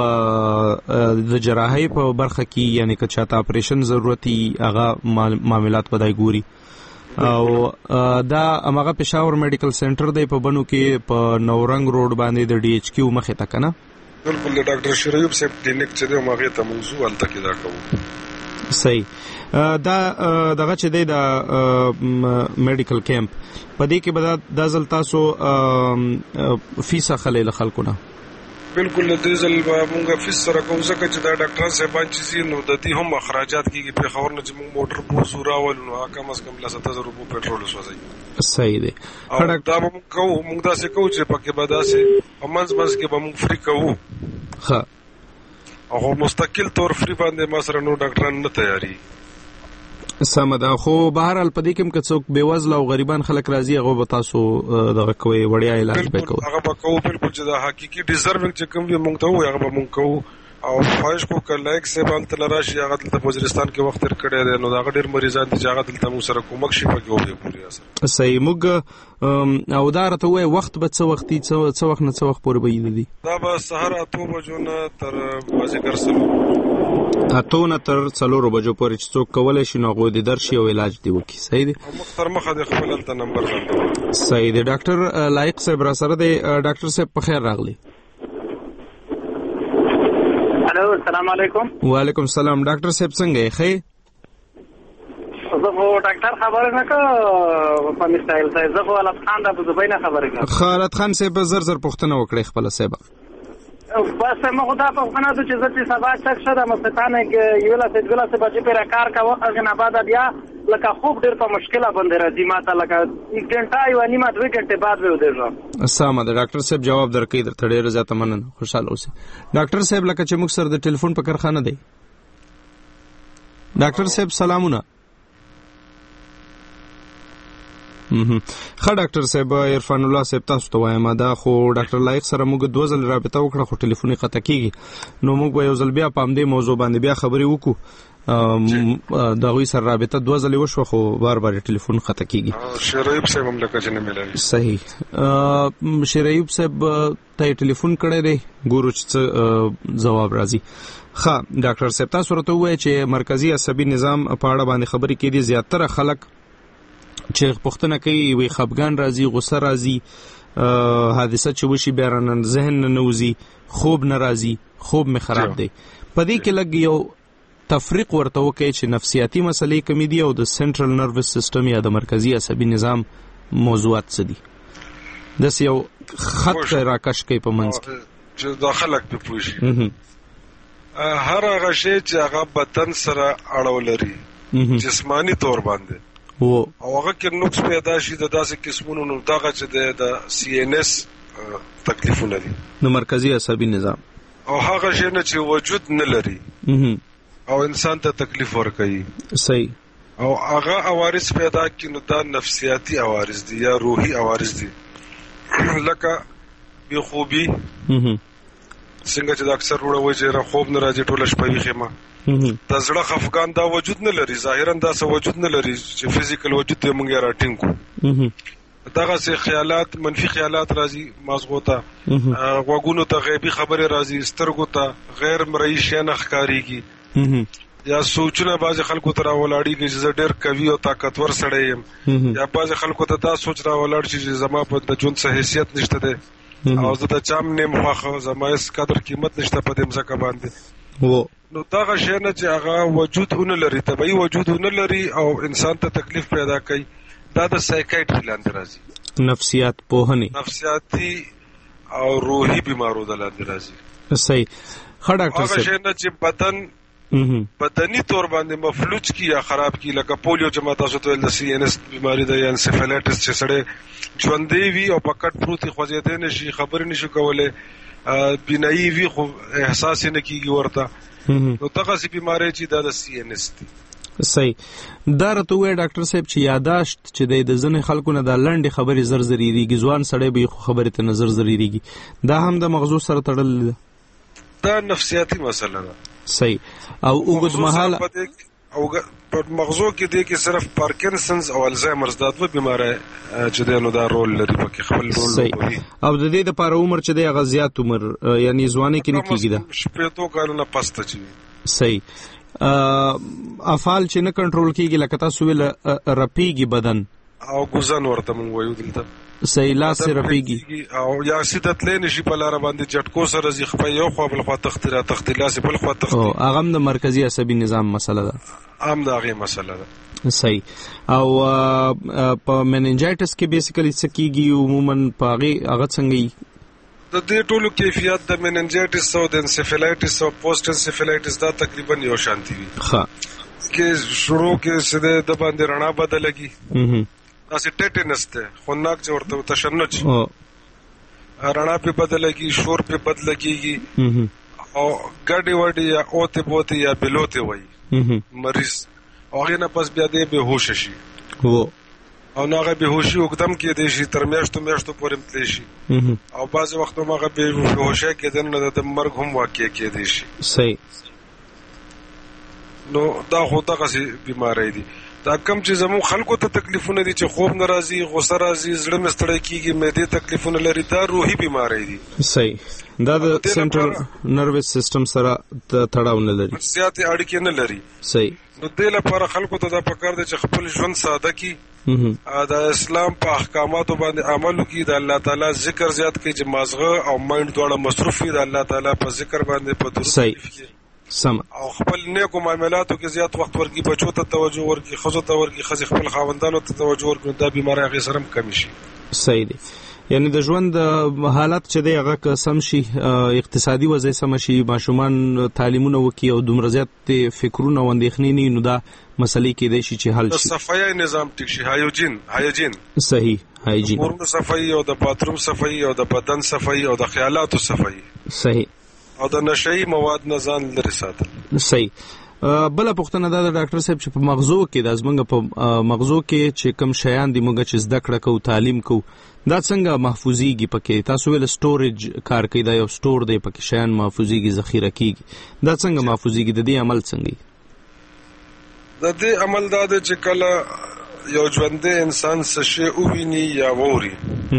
د جراحي په برخه کې یعنی که چاته اپریشن ضرورتي هغه معاملات بدای ګوري او دا هغه پېښور میډیکل سنټر دی په بنو کې په نورنګ روډ باندې د ډي ایچ کیو مخه تا کنه. بالکل د ډاکټر شریف صاحب کلینیک چې د ماغه ته موضوع الته کې دا کوو. صحیح. دا دغه چې دی دا میډیکل کیمپ په دې کې به د ځل تاسو فیس خلل خلکو نه بالکل د دې ځل موږ فیس سره کوم ځکه چې دا ډاکټر صاحبان چې نو د دې هم اخراجات کیږي په خبر نه چې موږ موټر پوز راول نو کم از کم لس هزار روپے پټرول وسوځي. صحیح دی. دا موږ کوو موږ دا څه کوو چې پکې به دا څه امنځ منځ کې به موږ فری کوو. ښه. او مستقل تور فری باندې ما سره نو ډاکټران نه تیاری. سم ده. خو بهر حال پدې کې که څوک بیوزله او غریبان خلک راځي هغه به تاسو دغه کوي وړیا علاج به کوي. هغه به کوو بالکل چې دا حقيقي ډیزروینګ چې کوم وي مونږ ته وي هغه به مونږ کوو او خواهش کو کلایک سه بال تل راشي هغه د وزیرستان کې وخت تر کړی دی نو دا ډېر مریضان دي چې هغه دلته مو سره کومک شي پکې وي پوری اثر. صحیح. موږ او دا راته وای وخت به څه وختي څه وخت نه څه وخت پورې به دی. دا به سحر اته بجو نه تر مازیګر سره اته نه تر څلور بجو پورې چې څوک کولای شي نو غو دي درشي او علاج دی وکي. صحیح دی. مختار مخه د خپل تل نمبر زنده. صحیح دی. ډاکټر لایق صاحب را سره دی. ډاکټر صاحب په خیر راغلی. السلام علیکم. وعلیکم السلام. ډاکټر صاحب څنګه یې؟ ښه. زه خو ډاکټر خبره نه کوم په مستایل صاحب. زه خو علت خان د ابوظبی نه خبره کوم. خالد خان صاحب زر زر پوښتنه وکړي خپل صاحب. بس ما خدا په خنا د چې زه سبا چک شته مستانه کې یو لا څه ګلا څه بچی پر کار کا وخت نه بعد بیا لکه خوب ډیر په مشکله باندې راځي ماته لکه یک غنټه یو نیمه دوه غنټه بعد به ودرځم. سم ده. ډاکټر صاحب جواب درکې درته ډیر زیاته مننه. خوشاله اوسئ. ډاکټر صاحب لکه چې موږ سره د ټلیفون په کارخانه دی. ډاکټر صاحب سلامونه. ښه ډاکټر صاحب عرفان الله صاحب تاسو ته وایم دا خو ډاکټر لایق سره موږ دوه ځل رابطه وکړه خو ټلیفون یې قطع کیږي نو موږ به یو ځل بیا په همدې موضوع باندې بیا خبرې وکړو. د هغوی سره رابطه دوه ځلې وشوه خو بار بار ټلیفون قطع کیږي. شریف صاحب هم لکه چې نه ملایي. صحیح. شریف صاحب ته ټلیفون کړی دی ګورو چې ځواب راځي. ښه ډاکټر صاحب تاسو راته ووایئ چې مرکزي عصبي نظام په اړه باندې خبرې کېدي. زیاتره خلک چې پوښتنه کوي وي خپګان راځي غوسه راځي حادثه چې وشي بیا رانن ذهن نه نوځي خوب نه راځي خوب می خراب دی. په دې کې لګ یو تفریق ورته وکړي چې نفسیاتي مسلې کمی دي او د سنټرل نروس سیستم یا د مرکزی عصبي نظام موضوعات څه دي. داس یو خط راکش کوي په منځ کې. چې د خلک په پوه شي. هر هغه شی چې هغه بدن سره اړه لري جسمانی طور باندې او هغه کې نقص پیدا شي د داسې قسمونو نو دغه چې د سی ان اس تکلیفونه دي نو مرکزی عصبي نظام او هغه شی نه چې وجود نه لري او انسان ته تکلیف ورکوي. صحیح. او هغه عوارض پیدا کړي نو دا نفسیاتی عوارض دي یا روحي عوارض دي لکه بی خوبی څنګه چې د اکثر وړه وایي چې خوب نه راځي ټوله شپه ویښ یم د زړه خفګان دا وجود نه لري ظاهرا داسې وجود نه لري چې فزیکل وجود ته موږ یې راټینګ کړو دغسې خیالات منفي خیالات راځي مازغو ته غوږونو ته غیبي خبرې راځي سترګو ته غیر مرئي شیان ښکارېږي یا سوچونه بعضې خلکو ته راولاړېږي چې زه ډېر قوي او طاقتور سړی یم یا بعضې خلکو ته دا سوچ راولاړ شي چې زما په د ژوند څه حیثیت نشته دی او زه د چام نیم خوښه زما هېڅ قدر قیمت نشته په دې مځکه باندې. نو دغه شی نه چې هغه وجود ونه لري طبیعي وجود ونه لري او انسان ته تکلیف پیدا کوي دا د سایکایټري لاندې راځي نفسیات پوهنې نفسیاتي او روحي بیمارو د لاندې راځي. صحیح. ښه ډاکټر صاحب هغه شی نه چې بدن بدني طور باندې مفلوج کی یا خراب کی لکه پولیو چې ما تاسو ته د سی ان اس بیماری د یا انسفالایټس چې سړی ژوندی وي او په کټ پروتي خوځېدی نه شي خبرې نه شي کولی بینایي وي خو احساس یې نه کېږي ورته نو دغسې بیماری چې دا د سی ان اس دي. صحیح. دا راته ووایه ډاکټر صاحب چې یاداشت چې دی د ځینې خلکو نه دا لنډې خبرې زر زر هېرېږي ځوان سړی به یې خو خبرې ته نه زر زر هېرېږي دا هم د مغزو سره تړلې ده دا نفسیاتي مسله ده. صحیح. او اوږد مهاله او په مغزو کې دی کې صرف پارکینسنز او الزایمرز دا دوه بیماری چې دی نو دا رول لري پکې خپل رول لري او د دې دپاره عمر چې دی هغه زیات عمر یعنی ځوانۍ کې نه کېږي ده شپېتو کالونه پسته چې صحیح. افعال چې نه کنټرول کېږي لکه تاسو ویل رپېږي بدن او ګوزن ورته موږ وایو دلته صحیح لاس یې رپېږي او یا سیده تللی نه شي په لاره باندې جټکو سره ځي خپه یو خوا بل خوا تختي را تختي لاس یې بل خوا تختي هغه هم د مرکزي عصبي نظام مسله ده هم د هغې مسله ده. صحیح. او په میننجایټس کې بیسیکلی څه کېږي عموما په هغې هغه څنګه وي د دې ټولو کیفیت د میننجایټس او د انسفالایټس او پوسټ انسفالایټس دا تقریبا یو شانتي وي کې شروع کې سده د باندې رڼا بدلږي داسې ټیټنس ده خناک چې ورته تشنج رڼا پې بدلږي شور پې بدلږي او ګډې وډې یا اوتې بوتې یا بلوتې وایي مریض او هغې نه پس بیا دی بېهوشه شي او نو هغه بېهوشي اوږدم کېدی شي تر میاشتو میاشتو پورې تللی شي او بعضې وخت هم هغه بېهوشۍ کېدل نه د مرګ هم واقع کېدی شي. صحیح. نو دا خو دغسې بیماری دي دا کم چې زموږ خلکو ته تکلیفونه دي چې خوب نه راځي غصه راځي زړه مې ستړی کېږي معدې تکلیفونه لري دا روحي بیماری دي. صحیح. دا د سنټرل نروس سیستم سره تړاو نه لري زیاتې اړیکې نه لري. صحیح. نو دې لپاره خلکو ته دا پکار دی چې خپل ژوند ساده کړي د اسلام په احکاماتو باندې عمل وکړي د الله تعالی ذکر زیات کړي چې مازغه او مایند دواړه مصروف وي د الله تعالی په ذکر باندې په درود صحیح سم او خپل نیکو معاملاتو کې زیات وخت ورکړي بچو ته توجه ورکړي ښځو ته ورکړي ښځې خپل خاوندانو ته توجه ورکړي دا بیماری هغې سره هم کمې شي. صحیح دی. یعنی د ژوند حالت چې دی هغه که سم شي اقتصادي وضع سمه شي ماشومان تعلیمونه وکړي او دومره زیات فکرونه او اندېښنې نه وي نو دا مسلې کېدی شي چې حل شي. د صفایي نظام ټیک شي هایوجین هایجین صحیح هایجین کورونو صفایي او د باتروم صفایي او د بدن صفایي او د خیالاتو صفایي صحیح او د نشه‌یي مواد نه ځان لرې ساتل. صحیح. بله پوښتنه دا ده ډاکټر صاحب چې په مغزو کې دا زموږ په مغزو کې چې کوم شیان دي موږ چې زده کړه کوو تعلیم کوو دا څنګه محفوظیږي پکې تاسو ویل سټوریج کار کوي دا یو سټور دی پکې شیان محفوظیږي ذخیره کیږي دا څنګه محفوظیږي د دې عمل څنګه د دې عمل دا دی چې کله یو ژوندی انسان څه شی وویني یا واوري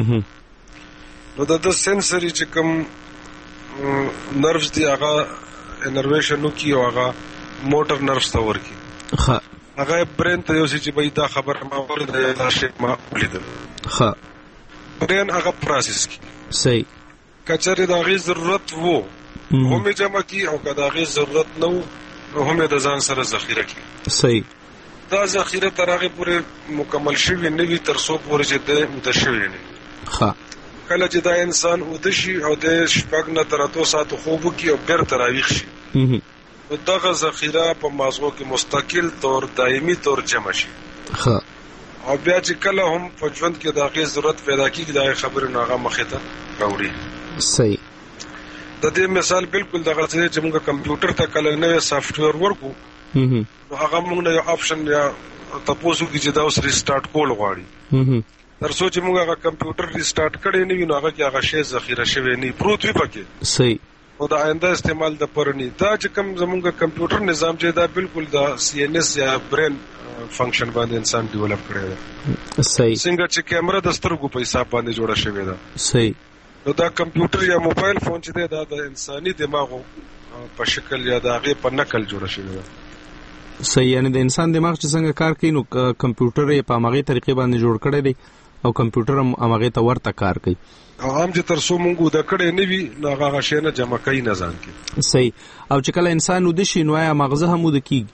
نو د ده سنسري چې کوم نروز دی هغه انرویشن وکړي او هغه موټر نروز ته ورکړي هغه برین ته یو شي چې بهی دا خبره ما واورېده دا شی ما ولیدل برین هغه پروسس کړي. صحیح. که چېرې د هغې ضرورت و هم یې جمع کړي او که د هغې ضرورت نه و نو هم یې د ځان سره ذخیره کړي. صحیح. دا ذخیره تر هغې پورې مکمل شوي نه وي تر څو پورې چې دی مده شوي نه وي. کله چې دا انسان ودشي او د شپږ نه تر اتو ساعتو خوب وکړي او بیرته راویښ شي نو دغه ذخیره په مازغو کې مستقل طور دایمي طور جمع شي ښه او بیا چې کله هم په ژوند کې د هغې ضرورت پیدا کېږي د هغې خبرې نه هغه مخې ته راوړي. صحیح. د دې مثال بالکل دغه څه چې موږ کمپیوټر ته کله نوی سافټویر ورکو نو هغه موږ نه یو آپشن یا تاسو کې چې دا اوس ریسټارټ کول غواړي تر څو چې موږ هغه کمپیوټر ریسټارټ کړی نه وي نو هغه کې هغه شی ذخیره شوی نه پروت وي پکې. صحیح. او د آینده استعمال د پرنی دا چې کوم زموږ کمپیوټر نظام چې دا بالکل د سی ان اس یا برین فنکشن باندې انسان ډیولپ کړی دی. صحیح. څنګه چې کیمرا د سترګو په حساب باندې جوړه شوې ده. صحیح. نو دا کمپیوټر یا موبایل فون چې دی دا د انساني دماغو په شکل یا د هغې په نقل جوړه شوې ده. صحیح. یعنی د انسان دماغ چې څنګه کار کوي نو کمپیوټر یې په هماغې طریقې باندې جوړ کړی دی او کمپیوټر هم هماغې ته ورته کار کوي. او هم چې تر څو مونږ د کړې نه وي نو هغه شی نه جمع کوي نه ځان کې. صحیح. او چې کله انسان وده شي نو آیا مغزه هم وده کېږي؟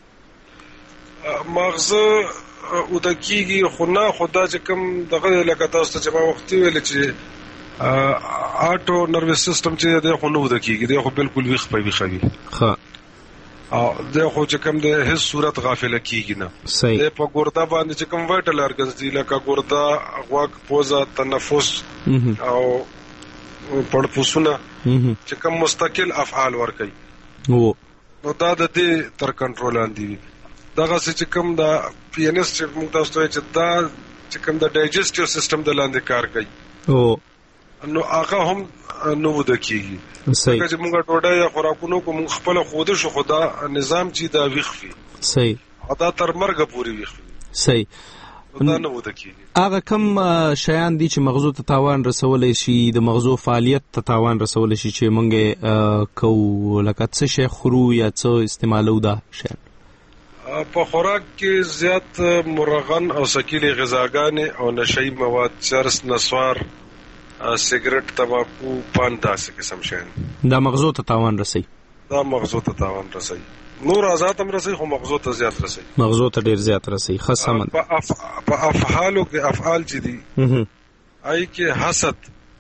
مغزه وده کېږي خو نه خو دا چې کوم دغه لکه تاسو ته چې ما وختي ویلې چې آټو نروس سیسټم چې دی خو نه وده کېږي دی خو بالکل ویښ په ویښه وي. ښه. او دی خو چې کوم د هیڅ صورت غافله کېږي نه. صحیح. دی په ګرده باندې چې کوم وایټل ارګنز دي لکه ګرده غوږ پوزه تنفس او پړپوسونه چې کوم مستقل افعال ورکوي نو دا د دې تر کنټرول لاندې وي. دغه چې کوم د پی ان اس چې موږ تاسو ته چې دا چې کوم د ډایجسټیو سیستم د لاندې کار کوي نو هغه هم نو وده کېږي. صحیح. چې موږ ډوډۍ یا خوراکونو کو موږ خپله خوده شو خو دا نظام چې دا ویښ وي. صحیح. او دا تر مرګه پورې ویښ وي. صحیح. دا نه وده کېږي. هغه کوم شیان دي چې مغزو ته تاوان رسولی شي د مغزو فعالیت ته تاوان رسولی شي چې موږ کوو لکه څه شی خورو یا څه استعمالو دا شیان؟ په خوراک کې زیات مرغن او ثقیلې غذاګانې او نشهیي مواد چرس نسوار سیګریټ تمباکو پان داسې قسم شیان دا مغزو ته تاوان رسوي. دا مغزو ته تاوان رسوي. نور اعضاء هم رسوي خو مغزو ته زیات رسوي. مغزو ته ډیر زیات رسوي. ښه سمه ده. په افعالو کې افعال چې دي آی کې حسد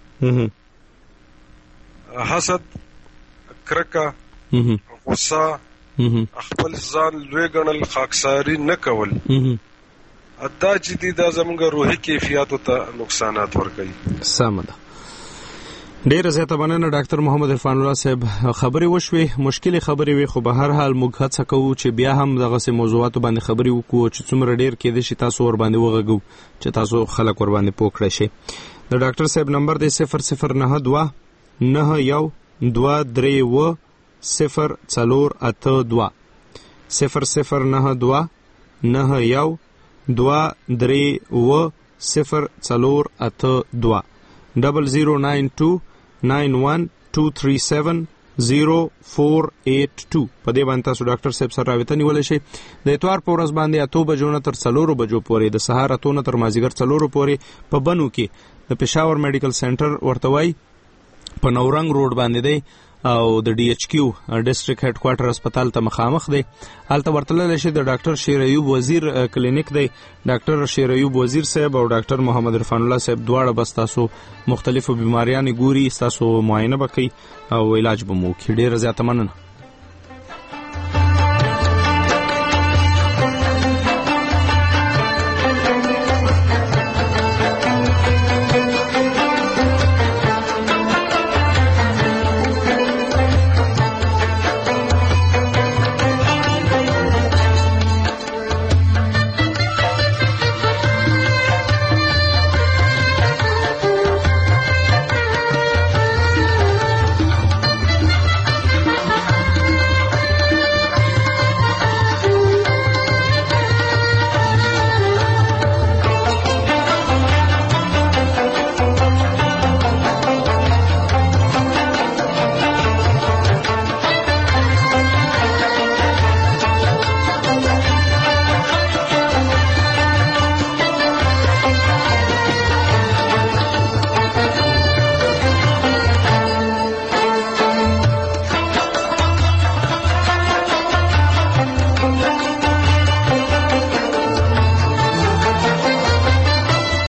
حسد کرکه غصه خپل ځان لوی ګڼل خاکساري نه کول دا چې دي دا زموږ روحي کیفیاتو ته نقصانات ورکوي. سمه ده. ډیره زیاته مننه ډاکټر محمد عرفان الله صاحب. خبرې وشوې مشکلې خبرې وي خو به هر حال موږ هڅه کوو چې بیا هم دغسې موضوعاتو باندې خبرې وکړو چې څومره ډیر کېدای شي تاسو ور باندې وغږو چې تاسو خلک ور باندې پوه کړی شئ. د ډاکټر صاحب نمبر دی صفر صفر نهه دوه نهه یو دوه درې اوه صفر څلور اته دوه صفر صفر نهه دوه نهه یو دوه درې اوه صفر څلور اته دوه ډبل زیرو ناین ټو ناین ون ټو تھری سیون زیرو فور ایٹ ټو په دې باندې تاسو ډاکټر صاحب سره رابطه نیولی شئ. د اتوار په ورځ باندې اتو بجو نه تر څلورو بجو پورې د سهار اتو نه تر مازدیګر څلورو پورې په بنو کې د پېښور میډیکل سینټر ورته وایي په نورنګ روډ باندې دی او د ډي ایچ کیو ډیسټریکټ هډ کوارټر هسپتال ته مخامخ دی. هلته ورتللی شي. د ډاکټر شیر ایوب وزیر کلینیک دی. ډاکټر شیر ایوب وزیر صاحب او ډاکټر محمد عرفان الله صاحب دواړه بس تاسو مختلفو بیماریانې ګوري ستاسو معاینه به کوي او علاج به مو وکړي. ډېره زیاته مننه.